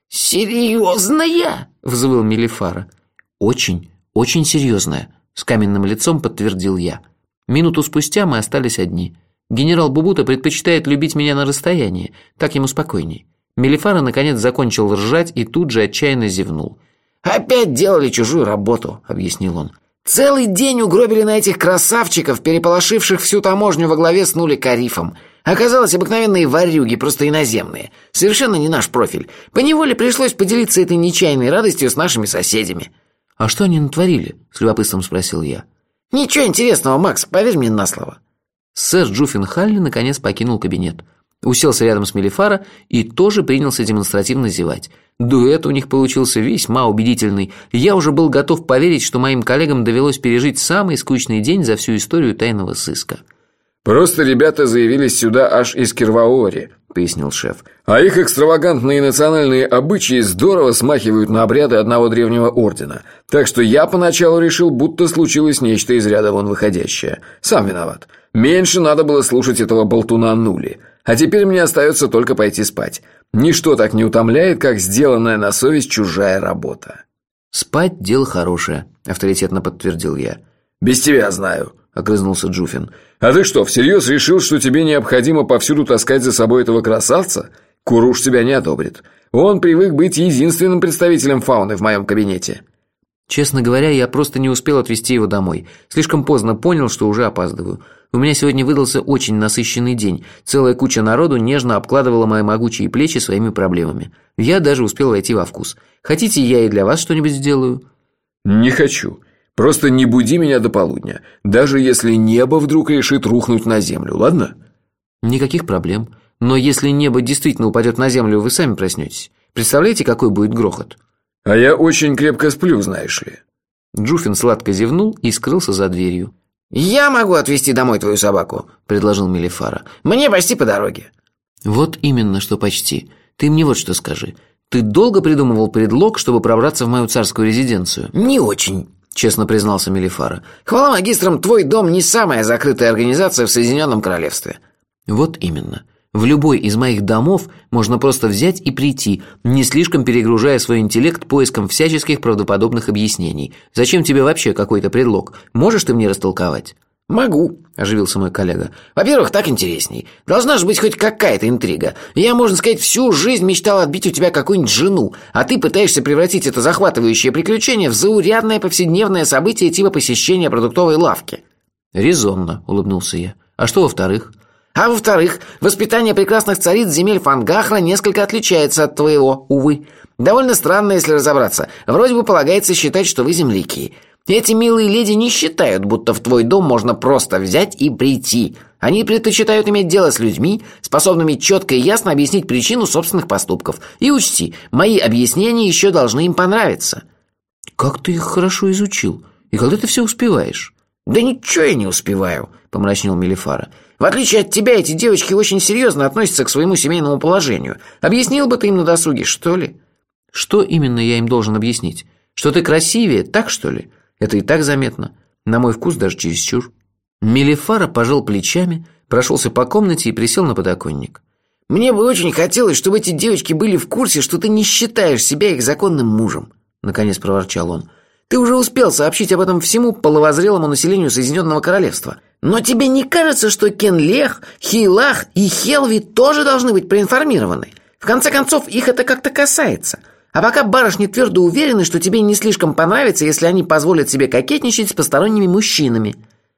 [SPEAKER 4] «Серьезная?» –
[SPEAKER 2] взвыл Мелифара. «Очень, очень серьезная», – с каменным лицом подтвердил я. Минуту спустя мы остались одни. Генерал Бубута предпочитает любить меня на расстоянии, так ему спокойней. Мелифара наконец закончил ржать и тут же отчаянно зевнул.
[SPEAKER 4] «Опять делали чужую работу», – объяснил он. «Целый день угробили на этих красавчиков, переполошивших всю таможню во главе с Нули-Карифом. Оказалось, обыкновенные ворюги, просто иноземные. Совершенно не наш профиль. Поневоле пришлось поделиться этой нечаянной радостью с нашими соседями».
[SPEAKER 2] «А что они натворили?» – с любопытством спросил я.
[SPEAKER 4] «Ничего интересного, Макс, поверь мне на слово».
[SPEAKER 2] Сэр Джуффин Халли наконец покинул кабинет. Уселся рядом с Мелифара и тоже принялся демонстративно зевать. Дуэт у них получился весьма убедительный. Я уже был готов поверить, что моим коллегам довелось пережить самый скучный день за всю историю тайного сыска.
[SPEAKER 6] «Просто ребята заявились сюда аж из Кирваори», — пояснил шеф. «А их экстравагантные национальные обычаи здорово смахивают на обряды одного древнего ордена. Так что я поначалу решил, будто случилось нечто из ряда вон выходящее. Сам виноват. Меньше надо было слушать этого болтуна Нули. А теперь мне остается только пойти спать. Ничто так не утомляет, как сделанная на совесть чужая работа».
[SPEAKER 2] «Спать – дело хорошее», – авторитетно подтвердил я.
[SPEAKER 6] «Без тебя знаю», – огрызнулся Джуффин. «А ты что, всерьез решил, что тебе необходимо повсюду таскать за собой этого красавца? Куруш тебя не одобрит. Он привык быть единственным представителем фауны в моем кабинете».
[SPEAKER 2] Честно говоря, я просто не успел отвезти его домой. Слишком поздно понял, что уже опаздываю. У меня сегодня выдался очень насыщенный день. Целая куча народу нежно обкладывала мои могучие плечи своими проблемами. Я даже успел войти во вкус. Хотите, я и для вас что-нибудь сделаю?
[SPEAKER 6] «Не хочу. Просто не буди меня до полудня. Даже если небо вдруг решит рухнуть на землю, ладно?»
[SPEAKER 2] «Никаких проблем. Но если небо действительно упадет на землю, вы сами проснетесь. Представляете, какой будет грохот?»
[SPEAKER 6] «А я очень крепко сплю, знаешь ли».
[SPEAKER 2] Джуффин сладко зевнул и скрылся за дверью.
[SPEAKER 4] «Я могу отвезти домой твою собаку», – предложил Мелифара. «Мне почти по дороге».
[SPEAKER 2] «Вот именно, что почти. Ты мне вот что скажи. Ты долго придумывал предлог, чтобы пробраться в мою царскую резиденцию?»
[SPEAKER 4] «Не очень», –
[SPEAKER 2] честно признался Мелифара.
[SPEAKER 4] «Хвала магистрам, твой дом не самая закрытая организация в Соединенном Королевстве».
[SPEAKER 2] «Вот именно. В любой из моих домов можно просто взять и прийти, не слишком перегружая свой интеллект поиском всяческих правдоподобных объяснений. Зачем тебе вообще какой-то предлог? Можешь ты мне растолковать?»
[SPEAKER 4] «Могу», – оживился мой коллега. «Во-первых, так интересней. Должна же быть хоть какая-то интрига. Я, можно сказать, всю жизнь мечтал отбить у тебя какую-нибудь жену, а ты пытаешься превратить это захватывающее приключение в заурядное повседневное событие типа посещения продуктовой лавки».
[SPEAKER 2] «Резонно», – улыбнулся я. «А что во-вторых?»
[SPEAKER 4] «А во-вторых, воспитание прекрасных цариц земель Фангахра несколько отличается от твоего, увы. Довольно странно, если разобраться. Вроде бы полагается считать, что вы земляки. Эти милые леди не считают, будто в твой дом можно просто взять и прийти. Они предпочитают иметь дело с людьми, способными четко и ясно объяснить причину собственных поступков. И учти, мои объяснения еще должны им понравиться».
[SPEAKER 2] «Как ты их хорошо изучил? И когда ты все успеваешь?»
[SPEAKER 4] «Да ничего я не успеваю», – помрачнел Мелифара. «В отличие от тебя, эти девочки очень серьезно относятся к своему семейному положению. Объяснил бы ты им на досуге, что ли?»
[SPEAKER 2] «Что именно я им должен объяснить? Что ты красивее, так что ли? Это и так заметно. На мой вкус даже чересчур». Мелифара пожал плечами, прошелся по комнате и присел на подоконник.
[SPEAKER 4] «Мне бы очень хотелось, чтобы эти девочки были в курсе, что ты не считаешь себя их законным мужем», – наконец проворчал он. «Ты уже успел сообщить об этом всему половозрелому населению Соединенного Королевства. Но тебе не кажется, что Кенлех, Хейлах и Хелви тоже должны быть проинформированы? В конце концов, их это как-то касается. А пока барышни твердо уверены, что тебе не слишком понравится, если они позволят себе кокетничать с посторонними мужчинами».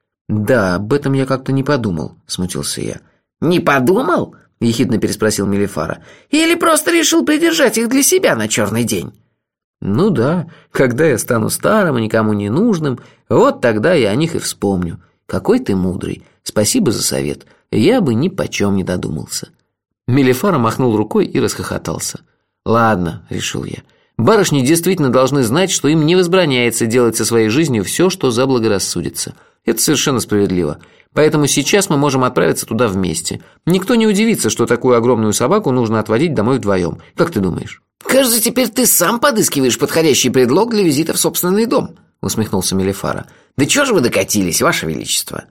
[SPEAKER 2] «Да, об этом я как-то не подумал», – смутился я.
[SPEAKER 4] «Не подумал?» – ехидно переспросил Мелифара. «Или просто решил придержать их для себя на черный день?»
[SPEAKER 2] «Ну да, когда я стану старым и никому не нужным, вот тогда я о них и вспомню. Какой ты мудрый. Спасибо за совет. Я бы ни почем не додумался». Мелифара махнул рукой и расхохотался. «Ладно», – решил я. «Барышни действительно должны знать, что им не возбраняется делать со своей жизнью все, что заблагорассудится. Это совершенно справедливо. Поэтому сейчас мы можем отправиться туда вместе. Никто не удивится, что такую огромную собаку нужно отводить домой вдвоем. Как ты думаешь?»
[SPEAKER 4] «Кажется, теперь ты сам подыскиваешь подходящий предлог для визита в собственный дом», – усмехнулся Мелифара. «Да чего же вы докатились, Ваше Величество?»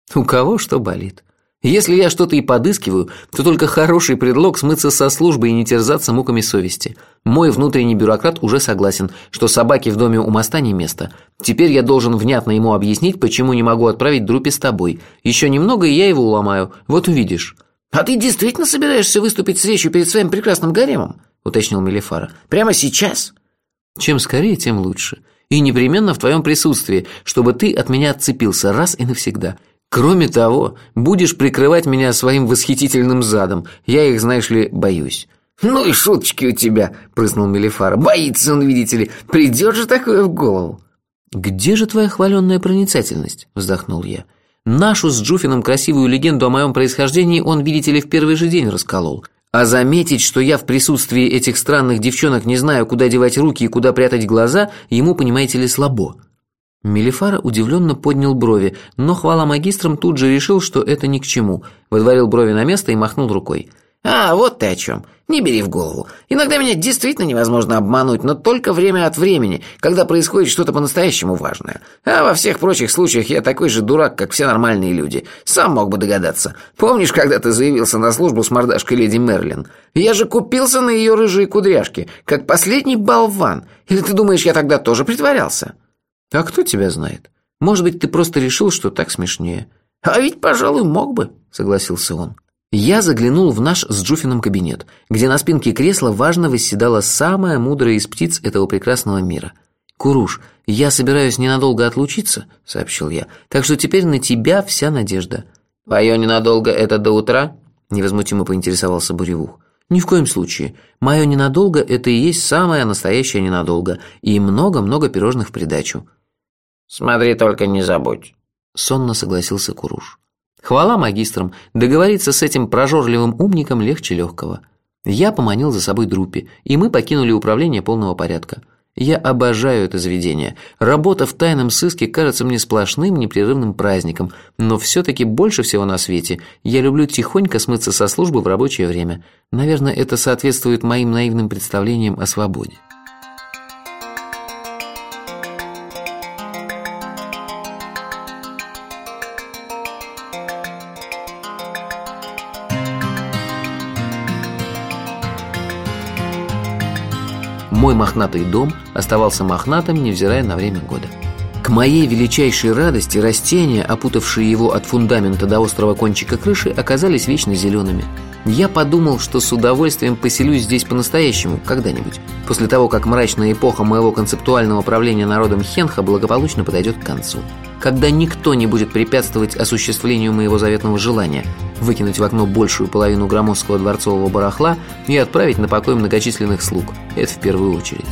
[SPEAKER 2] У кого что болит. Если я что-то и подыскиваю, то только хороший предлог смыться со службы и не терзаться муками совести. Мой внутренний бюрократ уже согласен, что собаке в доме у моста не место. Теперь я должен внятно ему объяснить, почему не могу отправить Друпи с тобой. Еще немного, и я его уломаю. Вот увидишь».
[SPEAKER 4] «А ты действительно собираешься выступить с речью перед своим прекрасным гаремом?» – уточнил Мелифара. «Прямо сейчас?»
[SPEAKER 2] «Чем скорее, тем лучше. И непременно в твоем присутствии, чтобы ты от меня отцепился раз и навсегда. Кроме того, будешь прикрывать меня своим восхитительным задом. Я их, знаешь ли, боюсь».
[SPEAKER 4] «Ну и шуточки у тебя», – прыснул Мелифара. «Боится он, видите ли. Придет же такое в голову».
[SPEAKER 2] «Где же твоя хваленная проницательность?» – вздохнул я. «Нашу с Джуфином красивую легенду о моем происхождении он, видите ли, в первый же день расколол. А заметить, что я в присутствии этих странных девчонок не знаю, куда девать руки и куда прятать глаза, ему, понимаете ли, слабо». Мелифара удивленно поднял брови, но, хвала магистрам, тут же решил, что это ни к чему. Выдворил брови на место и махнул рукой.
[SPEAKER 4] «А, вот ты о чем. Не бери в голову. Иногда меня действительно невозможно обмануть, но только время от времени, когда происходит что-то по-настоящему важное. А во всех прочих случаях я такой же дурак, как все нормальные люди. Сам мог бы догадаться. Помнишь, когда ты заявился на службу с мордашкой леди Мерлин? Я же купился на ее рыжие кудряшки, как последний болван. Или ты думаешь, я тогда тоже притворялся?»
[SPEAKER 2] «А кто тебя знает? Может быть, ты просто решил, что так смешнее».
[SPEAKER 4] «А ведь, пожалуй, мог бы», — согласился он.
[SPEAKER 2] Я заглянул в наш с Джуфином кабинет, где на спинке кресла важно восседала самая мудрая из птиц этого прекрасного мира. «Куруш, я собираюсь ненадолго отлучиться», — сообщил я, «так что теперь на тебя вся надежда».
[SPEAKER 3] «Твое ненадолго — это до утра?»
[SPEAKER 2] — невозмутимо поинтересовался Буревух. «Ни в коем случае. Мое ненадолго — это и есть самое настоящее ненадолго, и много-много пирожных в придачу».
[SPEAKER 3] «Смотри, только не забудь»,
[SPEAKER 2] — сонно согласился Куруш. Хвала магистрам, договориться с этим прожорливым умником легче легкого. Я поманил за собой Друпи, и мы покинули управление полного порядка. Я обожаю это заведение. Работа в тайном сыске кажется мне сплошным непрерывным праздником, но все-таки больше всего на свете я люблю тихонько смыться со службы в рабочее время. Наверное, это соответствует моим наивным представлениям о свободе. Мой мохнатый дом оставался мохнатым, невзирая на время года. К моей величайшей радости растения, опутавшие его от фундамента до острого кончика крыши, оказались вечно зелеными. Я подумал, что с удовольствием поселюсь здесь по-настоящему когда-нибудь, после того, как мрачная эпоха моего концептуального правления народом Хенха благополучно подойдет к концу. Когда никто не будет препятствовать осуществлению моего заветного желания выкинуть в окно большую половину громоздкого дворцового барахла и отправить на покой многочисленных слуг. Это в первую очередь.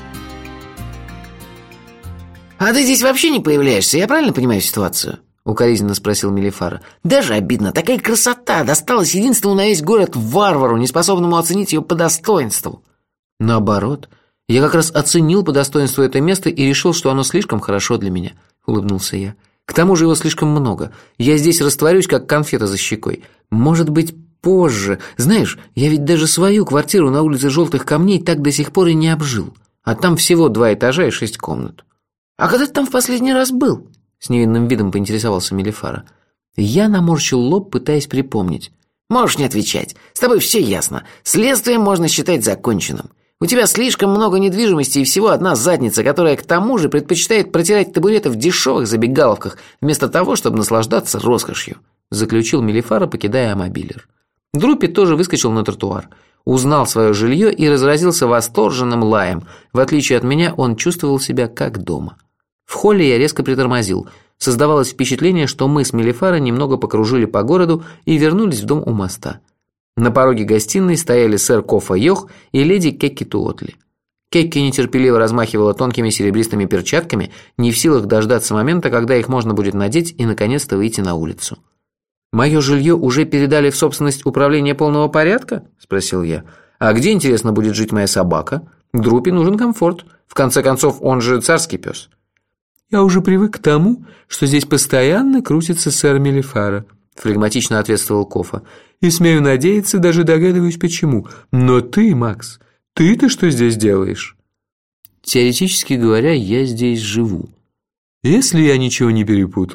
[SPEAKER 4] «А ты здесь вообще не появляешься, я правильно понимаю ситуацию?» — укоризненно спросил Мелифара. «Даже обидно. Такая красота досталась единственному на весь город варвару, неспособному оценить ее по достоинству».
[SPEAKER 2] «Наоборот. Я как раз оценил по достоинству это место и решил, что оно слишком хорошо для меня», — улыбнулся я. «К тому же его слишком много. Я здесь растворюсь, как конфета за щекой. Может быть, позже. Знаешь, я ведь даже свою квартиру на улице Желтых Камней так до сих пор и не обжил. А там всего два этажа и шесть комнат».
[SPEAKER 4] «А когда ты там в последний раз был?»
[SPEAKER 2] — с невинным видом поинтересовался Мелифара. Я наморщил лоб, пытаясь припомнить.
[SPEAKER 4] «Можешь не отвечать. С тобой все ясно. Следствие можно считать законченным. У тебя слишком много недвижимости и всего одна задница, которая к тому же предпочитает протирать табуреты в дешевых забегаловках, вместо того, чтобы наслаждаться роскошью», — заключил Мелифара, покидая мобилер. Друпи тоже выскочил на тротуар. Узнал свое жилье и разразился восторженным лаем. В отличие от меня, он чувствовал себя как дома. В холле я резко притормозил. Создавалось впечатление, что мы с Мелифара немного покружили по городу и вернулись в дом у моста. На пороге гостиной стояли сэр Кофа Йох и леди Кекки Туотли. Кекки нетерпеливо размахивала тонкими серебристыми перчатками, не в силах дождаться момента, когда их можно будет надеть и наконец-то выйти на улицу. «Мое жилье уже передали в собственность управления полного порядка?» – спросил я. «А где, интересно, будет жить моя собака? Друпи нужен комфорт. В конце концов, он же царский пес». «Я уже привык к тому, что здесь постоянно крутится сэр Мелифара», – флегматично ответствовал Кофа. «И смею надеяться, даже догадываюсь, почему. Но ты, Макс, ты-то что здесь делаешь?» «Теоретически говоря, я здесь живу». «Если я ничего не перепутал,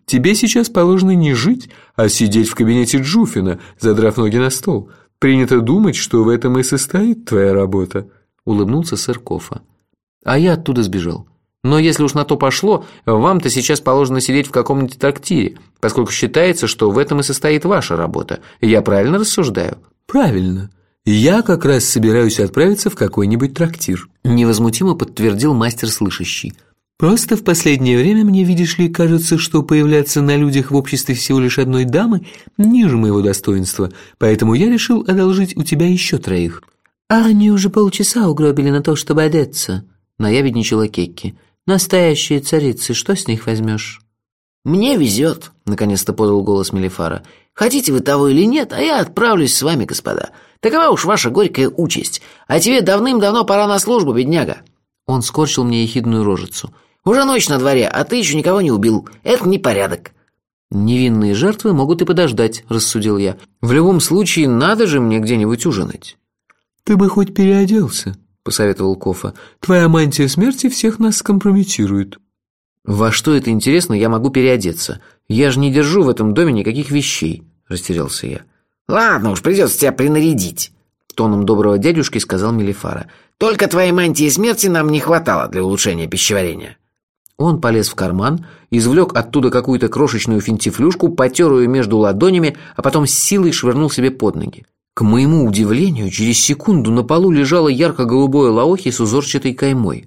[SPEAKER 6] Тебе сейчас положено не жить, а сидеть в кабинете Джуфина, задрав ноги на стол. Принято думать, что в этом и состоит твоя работа», – улыбнулся сэр Кофа. «А я оттуда сбежал. Но если уж на то пошло, вам-то сейчас положено сидеть в каком-нибудь трактире, поскольку считается, что в этом и состоит ваша работа. Я правильно рассуждаю?» «Правильно. Я как раз собираюсь отправиться в какой-нибудь трактир», – невозмутимо подтвердил мастер слышащий. «Просто в последнее время мне, видишь ли, кажется, что появляться на людях в обществе всего лишь одной дамы ниже моего достоинства, поэтому я решил одолжить у тебя еще троих».
[SPEAKER 1] «А они уже полчаса угробили на то, чтобы одеться», – наябедничала Кекки. «Настоящие царицы, что с них возьмешь?»
[SPEAKER 3] «Мне везет», – наконец-то подал голос Мелифара. «Хотите вы того или нет, а я отправлюсь с вами, господа. Такова уж ваша горькая участь. А тебе давным-давно пора на службу, бедняга». Он скорчил мне ехидную рожицу. «Уже ночь на дворе, а ты еще никого не убил. Это непорядок».
[SPEAKER 2] «Невинные жертвы могут и подождать», – рассудил я. «В любом случае, надо же мне где-нибудь ужинать».
[SPEAKER 6] «Ты бы хоть переоделся», – посоветовал Кофа. «Твоя мантия смерти всех нас скомпрометирует».
[SPEAKER 2] «Во что это интересно, я могу переодеться? Я же не держу в этом доме никаких вещей», – растерялся я.
[SPEAKER 4] «Ладно уж, придется тебя принарядить», –
[SPEAKER 2] тоном доброго дядюшки сказал Мелифара.
[SPEAKER 4] «Только твоей мантии смерти нам не хватало для улучшения пищеварения».
[SPEAKER 2] Он полез в карман, извлек оттуда какую-то крошечную финтифлюшку, потер ее между ладонями, а потом с силой швырнул себе под ноги. К моему удивлению, через секунду на полу лежало ярко-голубое лаохи с узорчатой каймой.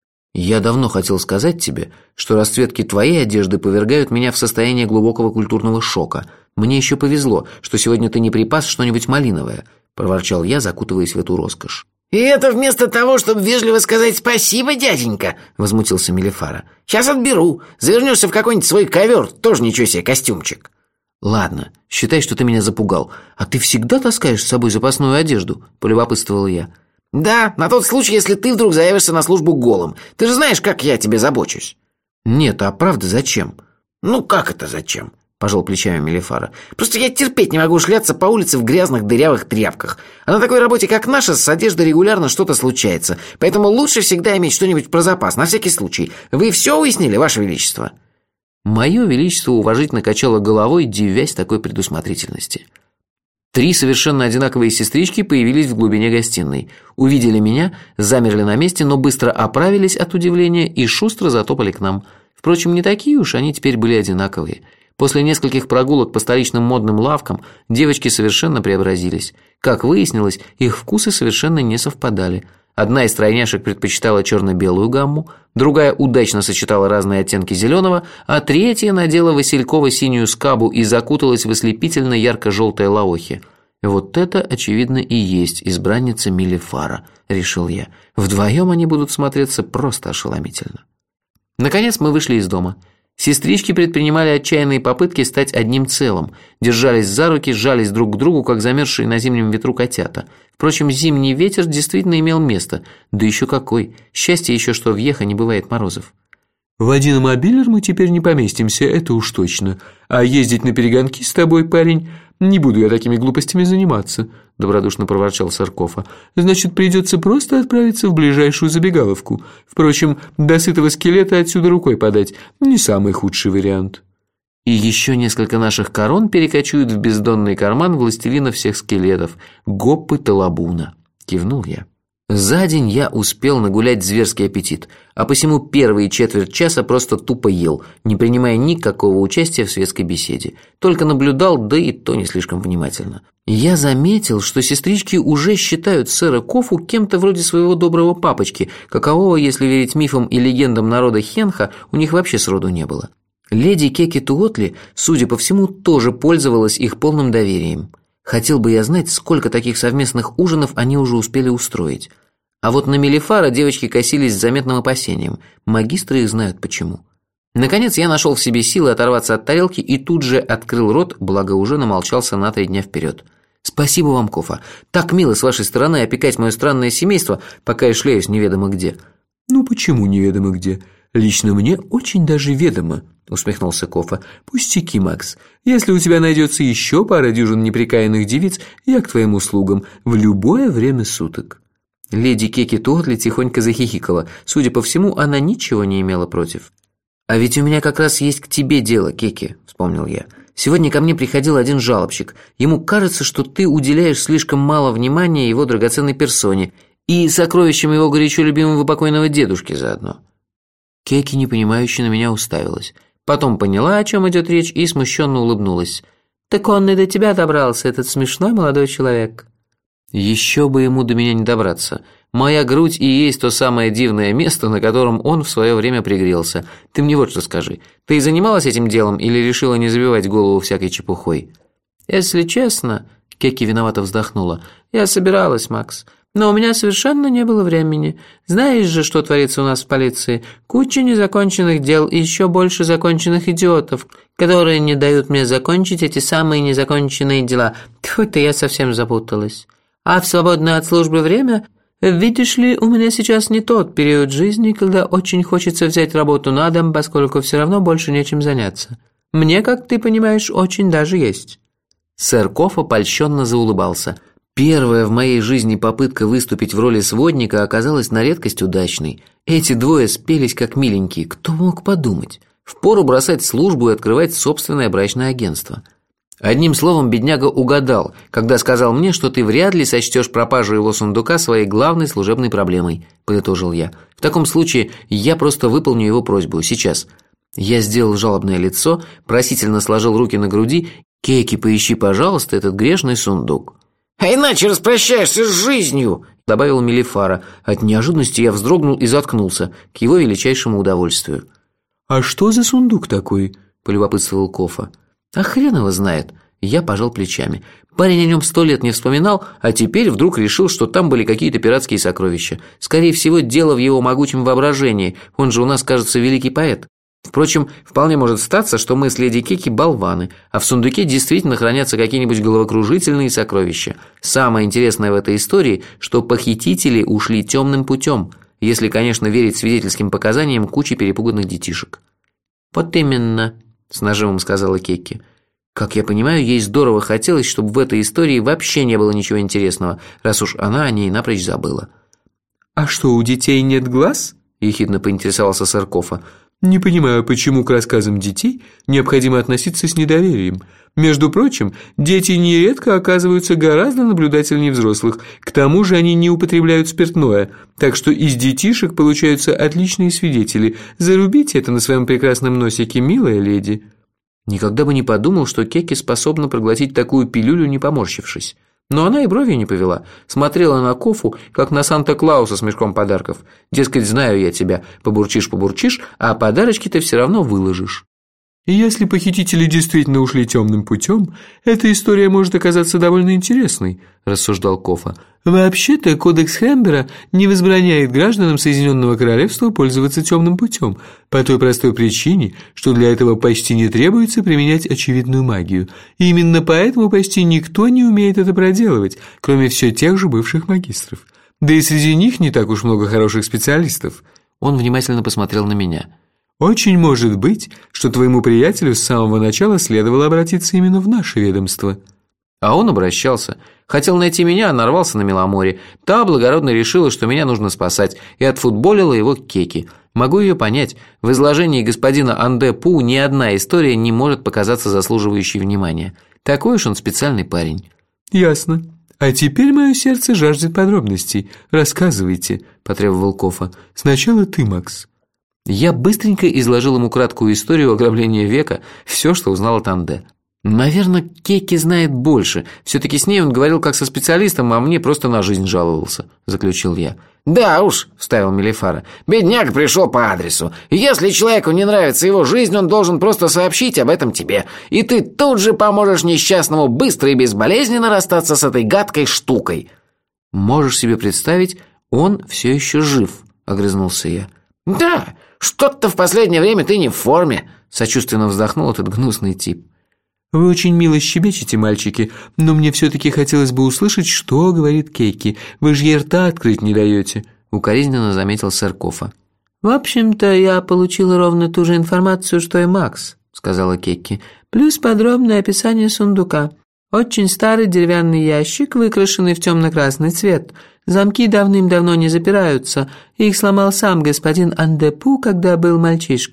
[SPEAKER 2] «Я давно хотел сказать тебе, что расцветки твоей одежды повергают меня в состояние глубокого культурного шока. Мне еще повезло, что сегодня ты не припас что-нибудь малиновое», – проворчал я, закутываясь в эту роскошь.
[SPEAKER 4] «И это вместо того, чтобы вежливо сказать спасибо, дяденька», – возмутился Мелифара. «Сейчас отберу. Завернешься в какой-нибудь свой ковер, тоже ничего себе костюмчик».
[SPEAKER 2] «Ладно, считай, что ты меня запугал. А ты всегда таскаешь с собой запасную одежду?» – полюбопытствовал я.
[SPEAKER 4] «Да, на тот случай, если ты вдруг заявишься на службу голым. Ты же знаешь, как я о тебе забочусь».
[SPEAKER 2] «Нет, а правда зачем?»
[SPEAKER 4] «Ну как это зачем?» – пожал плечами Мелифара. «Просто я терпеть не могу шляться по улице в грязных дырявых тряпках. А на такой работе, как наша, с одеждой регулярно что-то случается. Поэтому лучше всегда иметь что-нибудь про запас, на всякий случай. Вы все уяснили, Ваше Величество?»
[SPEAKER 2] Мое Величество уважительно качало головой, дивясь такой предусмотрительности. Три совершенно одинаковые сестрички появились в глубине гостиной. Увидели меня, замерли на месте, но быстро оправились от удивления и шустро затопали к нам. Впрочем, не такие уж они теперь были одинаковые. После нескольких прогулок по столичным модным лавкам девочки совершенно преобразились. Как выяснилось, их вкусы совершенно не совпадали. Одна из тройняшек предпочитала черно-белую гамму, другая удачно сочетала разные оттенки зеленого, а третья надела васильково-синюю скабу и закуталась в ослепительно ярко-желтое лаохи. «Вот это, очевидно, и есть избранница Мелифара», – решил я. «Вдвоем они будут смотреться просто ошеломительно». Наконец мы вышли из дома. Сестрички предпринимали отчаянные попытки стать одним целым, держались за руки, сжались друг к другу, как замерзшие на зимнем ветру котята. Впрочем, зимний ветер действительно имел место, да еще какой. Счастье еще, что в Йеха не бывает морозов.
[SPEAKER 6] «В один мобилер мы теперь не поместимся, это уж точно. А ездить на перегонки с тобой, парень, не буду я такими глупостями заниматься», – добродушно проворчал сэр Кофа. «Значит, придется просто отправиться в ближайшую забегаловку. Впрочем, до сытого скелета отсюда рукой подать – не самый худший вариант».
[SPEAKER 2] «И еще несколько наших корон перекочуют в бездонный карман властелина всех скелетов – Гоппы Талабуна», – кивнул я. За день я успел нагулять зверский аппетит, а посему первые четверть часа просто тупо ел, не принимая никакого участия в светской беседе. Только наблюдал, да и то не слишком внимательно. Я заметил, что сестрички уже считают сэра Кофу кем-то вроде своего доброго папочки, какового, если верить мифам и легендам народа Хенха, у них вообще сроду не было. Леди Кеки Туотли, судя по всему, тоже пользовалась их полным доверием. Хотел бы я знать, сколько таких совместных ужинов они уже успели устроить. А вот на Мелифара девочки косились с заметным опасением. Магистры их знают почему. Наконец я нашел в себе силы оторваться от тарелки и тут же открыл рот, благо уже намолчался на три дня вперед. «Спасибо вам, Кофа. Так мило с вашей стороны опекать мое странное семейство, пока я шляюсь неведомо где».
[SPEAKER 6] «Ну почему неведомо где? Лично мне очень даже ведомо», – усмехнулся Кофа. «Пустяки, Макс. Если у тебя найдется еще пара дюжин неприкаянных девиц, я к твоим услугам в любое время суток».
[SPEAKER 2] Леди Кеки Туотли тихонько захихикала. Судя по всему, она ничего не имела против. «А ведь у меня как раз есть к тебе дело, Кеки», — вспомнил я. «Сегодня ко мне приходил один жалобщик. Ему кажется, что ты уделяешь слишком мало внимания его драгоценной персоне и сокровищам его горячо любимого покойного дедушки заодно». Кеки непонимающе на меня уставилась. Потом поняла, о чем идет речь, и смущенно улыбнулась. «Так он и до тебя добрался, этот смешной молодой человек». «Еще бы ему до меня не добраться. Моя грудь и есть то самое дивное место, на котором он в свое время пригрелся. Ты мне вот что скажи. Ты занималась этим делом или решила не забивать голову всякой чепухой?» «Если честно...» — Кеки виновато вздохнула. «Я собиралась, Макс. Но у меня совершенно не было времени. Знаешь же, что творится у нас в полиции? Куча незаконченных дел и еще больше законченных идиотов, которые не дают мне закончить эти самые незаконченные дела. Тьфу-то я совсем запуталась. А в свободное от службы время, видишь ли, у меня сейчас не тот период жизни, когда очень хочется взять работу на дом, поскольку все равно больше нечем заняться. Мне, как ты понимаешь, очень даже есть». Сэр Кофа польщенно заулыбался. Первая в моей жизни попытка выступить в роли сводника оказалась на редкость удачной. Эти двое спелись как миленькие, кто мог подумать? Впору бросать службу и открывать собственное брачное агентство. Одним словом, бедняга угадал, когда сказал мне, что ты вряд ли сочтешь пропажу его сундука своей главной служебной проблемой, подытожил я. В таком случае я просто выполню его просьбу сейчас. Я сделал жалобное лицо, просительно сложил руки на груди. «Кейки, поищи, пожалуйста, этот грешный сундук».
[SPEAKER 4] «А иначе распрощаешься с жизнью», —
[SPEAKER 2] добавил Мелифара. От неожиданности я вздрогнул и заткнулся, к его величайшему удовольствию. «А что за сундук такой?» — полюбопытствовал Кофа. «А хрен его знает». Я пожал плечами. Парень о нем сто лет не вспоминал, а теперь вдруг решил, что там были какие-то пиратские сокровища. Скорее всего, дело в его могучем воображении. Он же у нас, кажется, великий поэт. Впрочем, вполне может статься, что мы с леди Кеки болваны, а в сундуке действительно хранятся какие-нибудь головокружительные сокровища. Самое интересное в этой истории, что похитители ушли темным путем, если, конечно, верить свидетельским показаниям кучи перепуганных детишек. «Вот именно», — с нажимом сказала Кеки. Как я понимаю, ей здорово хотелось, чтобы в этой истории вообще не было ничего интересного, раз уж она о ней напрочь забыла. «А что, у детей нет глаз?» – ехидно поинтересовался сэр Кофа. «Не понимаю, почему к рассказам детей необходимо относиться с недоверием. Между прочим, дети нередко оказываются гораздо наблюдательнее взрослых, к тому же они не употребляют спиртное, так что из детишек получаются отличные свидетели. Зарубите это на своем прекрасном носике, милая леди». Никогда бы не подумал, что Кеки способна проглотить такую пилюлю, не поморщившись. Но она и бровью не повела, смотрела на Кофу, как на Санта-Клауса с мешком подарков. Дескать, знаю я тебя, побурчишь-побурчишь, а подарочки ты все равно выложишь. И если похитители действительно ушли темным путем, эта история может оказаться довольно интересной, рассуждал Кофа. Вообще-то кодекс Хэмбера не возбраняет гражданам Соединенного Королевства пользоваться темным путем, по той простой причине, что для этого почти не требуется применять очевидную магию. И именно поэтому почти никто не умеет это проделывать, кроме все тех же бывших магистров. Да и среди них не так уж много хороших специалистов. Он внимательно посмотрел на меня. Очень может быть, что твоему приятелю с самого начала следовало обратиться именно в наше ведомство. А он обращался. Хотел найти меня, а нарвался на Меломоре. Та благородно решила, что меня нужно спасать, и отфутболила его к Кеки. Могу ее понять. В изложении господина Анде Пу ни одна история не может показаться заслуживающей внимания. Такой уж он специальный парень. Ясно. А теперь мое сердце жаждет подробностей. Рассказывайте, потребовал Кофа. Сначала ты, Макс. Я быстренько изложил ему краткую историю ограбления века, все, что узнал от Анде. Наверное, Кеки знает больше. Все-таки с ней он говорил как со специалистом, а мне просто на жизнь жаловался, заключил я.
[SPEAKER 4] «Да уж», – вставил Мелифара, – «бедняк пришел по адресу. Если человеку не нравится его жизнь, он должен просто сообщить об этом тебе. И ты тут же поможешь несчастному быстро и безболезненно расстаться с этой гадкой штукой».
[SPEAKER 2] «Можешь себе представить, он все еще жив», – огрызнулся я.
[SPEAKER 4] «Да, что-то в последнее время ты не в форме», –
[SPEAKER 2] сочувственно вздохнул этот гнусный тип.
[SPEAKER 1] «Вы очень мило щебечете, мальчики, но мне все-таки хотелось бы услышать, что говорит Кейки. Вы же ей рта открыть не даете», – укоризненно заметил сэр Кофа. «В общем-то, я получила ровно ту же информацию, что и Макс», – сказала Кейки, – «плюс подробное описание сундука. Очень старый деревянный ящик, выкрашенный в темно-красный цвет. Замки давным-давно не запираются. Их сломал сам господин Анде Пу, когда был мальчишкой.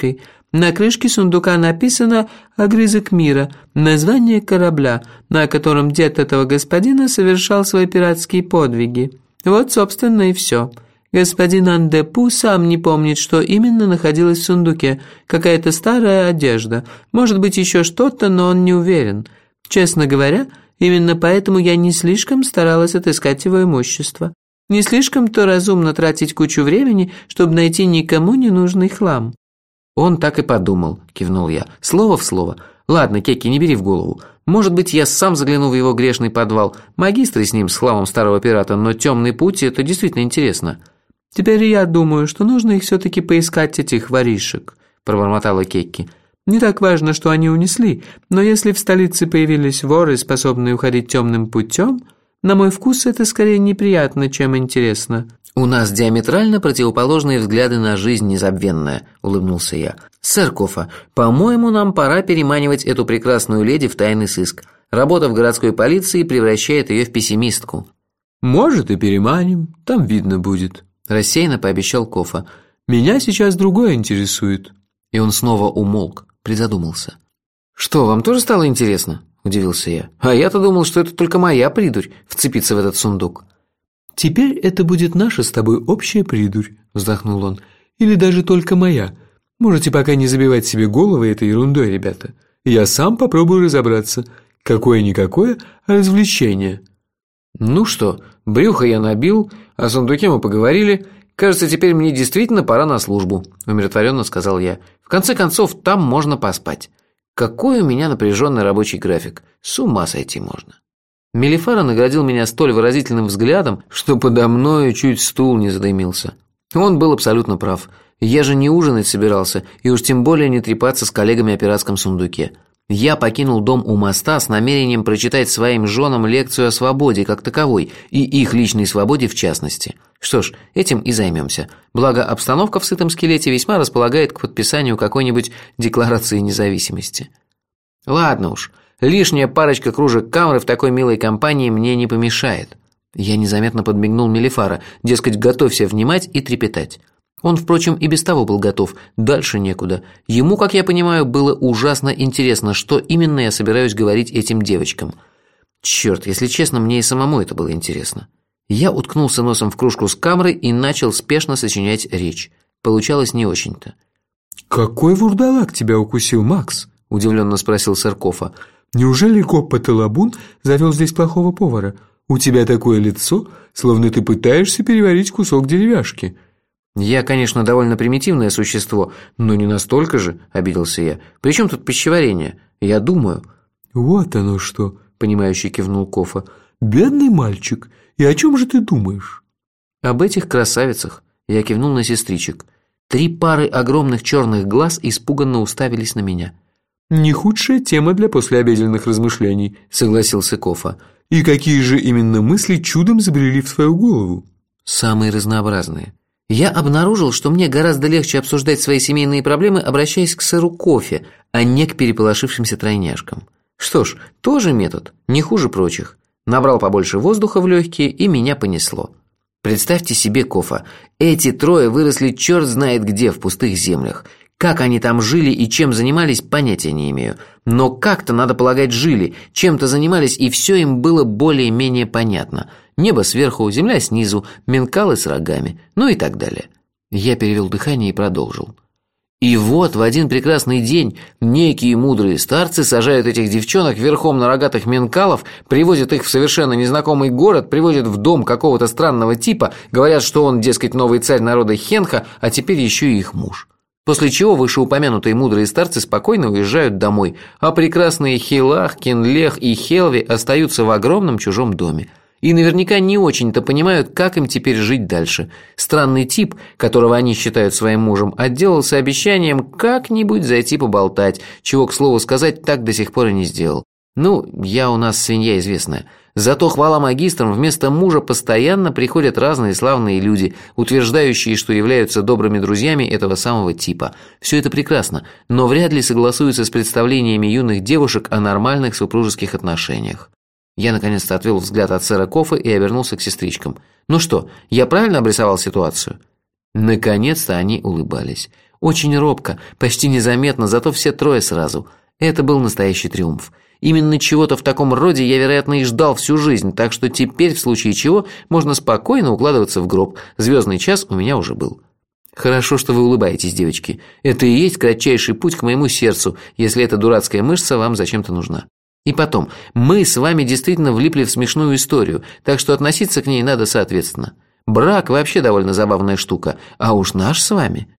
[SPEAKER 1] На крышке сундука написано «Огрызок мира», название корабля, на котором дед этого господина совершал свои пиратские подвиги. Вот, собственно, и все. Господин Андепу сам не помнит, что именно находилось в сундуке. Какая-то старая одежда. Может быть, еще что-то, но он не уверен. Честно говоря, именно поэтому я не слишком старалась отыскать его имущество. Не слишком-то разумно тратить кучу времени, чтобы найти никому не нужный хлам.
[SPEAKER 2] «Он так и подумал», – кивнул я. «Слово в слово. Ладно, Кекки, не бери в голову. Может быть, я сам загляну в его грешный подвал. Магистры с ним, с хламом старого пирата, но темный путь – это действительно интересно».
[SPEAKER 1] «Теперь я думаю, что нужно их все-таки поискать, этих воришек», – пробормотала Кекки. «Не так важно, что они унесли, но если в столице появились воры, способные уходить темным путем, на мой вкус это скорее неприятно, чем интересно».
[SPEAKER 2] «У нас диаметрально противоположные взгляды на жизнь незабвенная», – улыбнулся я. «Сэр Кофа, по-моему, нам пора переманивать эту прекрасную леди в тайный сыск. Работа в городской полиции превращает ее в пессимистку».
[SPEAKER 1] «Может, и переманим, там видно будет», – рассеянно пообещал Кофа. «Меня сейчас другое интересует».
[SPEAKER 2] И он снова умолк, призадумался. «Что, вам тоже стало интересно?» – удивился я. «А я-то думал, что это только моя придурь вцепиться в этот сундук».
[SPEAKER 1] «Теперь это будет наша с тобой общая придурь», – вздохнул он. «Или даже только моя. Можете пока не забивать себе головы этой ерундой, ребята. Я сам попробую разобраться. Какое-никакое развлечение».
[SPEAKER 2] «Ну что, брюхо я набил, о сундуке мы поговорили. Кажется, теперь мне действительно пора на службу», – умиротворенно сказал я. «В конце концов, там можно поспать. Какой у меня напряженный рабочий график. С ума сойти можно». Мелифара наградил меня столь выразительным взглядом, что подо мною чуть стул не задымился. Он был абсолютно прав. Я же не ужинать собирался, и уж тем более не трепаться с коллегами о пиратском сундуке. Я покинул дом у моста с намерением прочитать своим женам лекцию о свободе как таковой, и их личной свободе в частности. Что ж, этим и займемся. Благо, обстановка в сытом скелете весьма располагает к подписанию какой-нибудь декларации независимости. Ладно уж. Лишняя парочка кружек камры в такой милой компании мне не помешает. Я незаметно подмигнул Мелифара, дескать, готовься внимать и трепетать. Он, впрочем, и без того был готов, дальше некуда. Ему, как я понимаю, было ужасно интересно, что именно я собираюсь говорить этим девочкам. Черт, если честно, мне и самому это было интересно. Я уткнулся носом в кружку с камрой и начал спешно сочинять речь. Получалось не очень-то.
[SPEAKER 1] «Какой вурдалак тебя укусил, Макс?» – удивленно спросил сэр Кофа. «Неужели Коппа Талабун завел здесь плохого повара? У тебя такое лицо, словно ты пытаешься переварить кусок деревяшки».
[SPEAKER 2] «Я, конечно, довольно примитивное существо, но не настолько же», – обиделся я. «При чем тут пищеварение? Я думаю».
[SPEAKER 1] «Вот оно что», – понимающе кивнул Кофа. «Бедный мальчик, и о чем же ты думаешь?»
[SPEAKER 2] «Об этих красавицах», – я кивнул на сестричек. Три пары огромных черных глаз испуганно уставились на меня.
[SPEAKER 1] «Не худшая тема для послеобеденных размышлений», – согласился Кофа. «И какие же именно мысли чудом забрели в твою голову?»
[SPEAKER 2] «Самые разнообразные. Я обнаружил, что мне гораздо легче обсуждать свои семейные проблемы, обращаясь к сэру Кофе, а не к переполошившимся тройняшкам. Что ж, тоже метод, не хуже прочих. Набрал побольше воздуха в легкие, и меня понесло. Представьте себе, Кофа, эти трое выросли черт знает где в пустых землях. Как они там жили и чем занимались, понятия не имею. Но как-то, надо полагать, жили, чем-то занимались, и все им было более-менее понятно. Небо сверху, земля снизу, менкалы с рогами, ну и так далее. Я перевел дыхание и продолжил. И вот в один прекрасный день некие мудрые старцы сажают этих девчонок верхом на рогатых менкалов, привозят их в совершенно незнакомый город, привозят в дом какого-то странного типа, говорят, что он, дескать, новый царь народа Хенха, а теперь еще и их муж. После чего вышеупомянутые мудрые старцы спокойно уезжают домой, а прекрасные Хилах, Кинлех и Хелви остаются в огромном чужом доме. И наверняка не очень-то понимают, как им теперь жить дальше. Странный тип, которого они считают своим мужем, отделался обещанием как-нибудь зайти поболтать, чего, к слову сказать, так до сих пор и не сделал. Ну, я у нас свинья известная. Зато хвала магистрам, вместо мужа постоянно приходят разные славные люди, утверждающие, что являются добрыми друзьями этого самого типа. Все это прекрасно, но вряд ли согласуются с представлениями юных девушек о нормальных супружеских отношениях. Я наконец-то отвел взгляд от сэра Кофа и обернулся к сестричкам. «Ну что, я правильно обрисовал ситуацию?» Наконец-то они улыбались. Очень робко, почти незаметно, зато все трое сразу. Это был настоящий триумф. Именно чего-то в таком роде я, вероятно, и ждал всю жизнь, так что теперь, в случае чего, можно спокойно укладываться в гроб. Звездный час у меня уже был. Хорошо, что вы улыбаетесь, девочки. Это и есть кратчайший путь к моему сердцу, если эта дурацкая мышца вам зачем-то нужна. И потом, мы с вами действительно влипли в смешную историю, так что относиться к ней надо соответственно. Брак вообще довольно забавная штука, а уж наш с вами...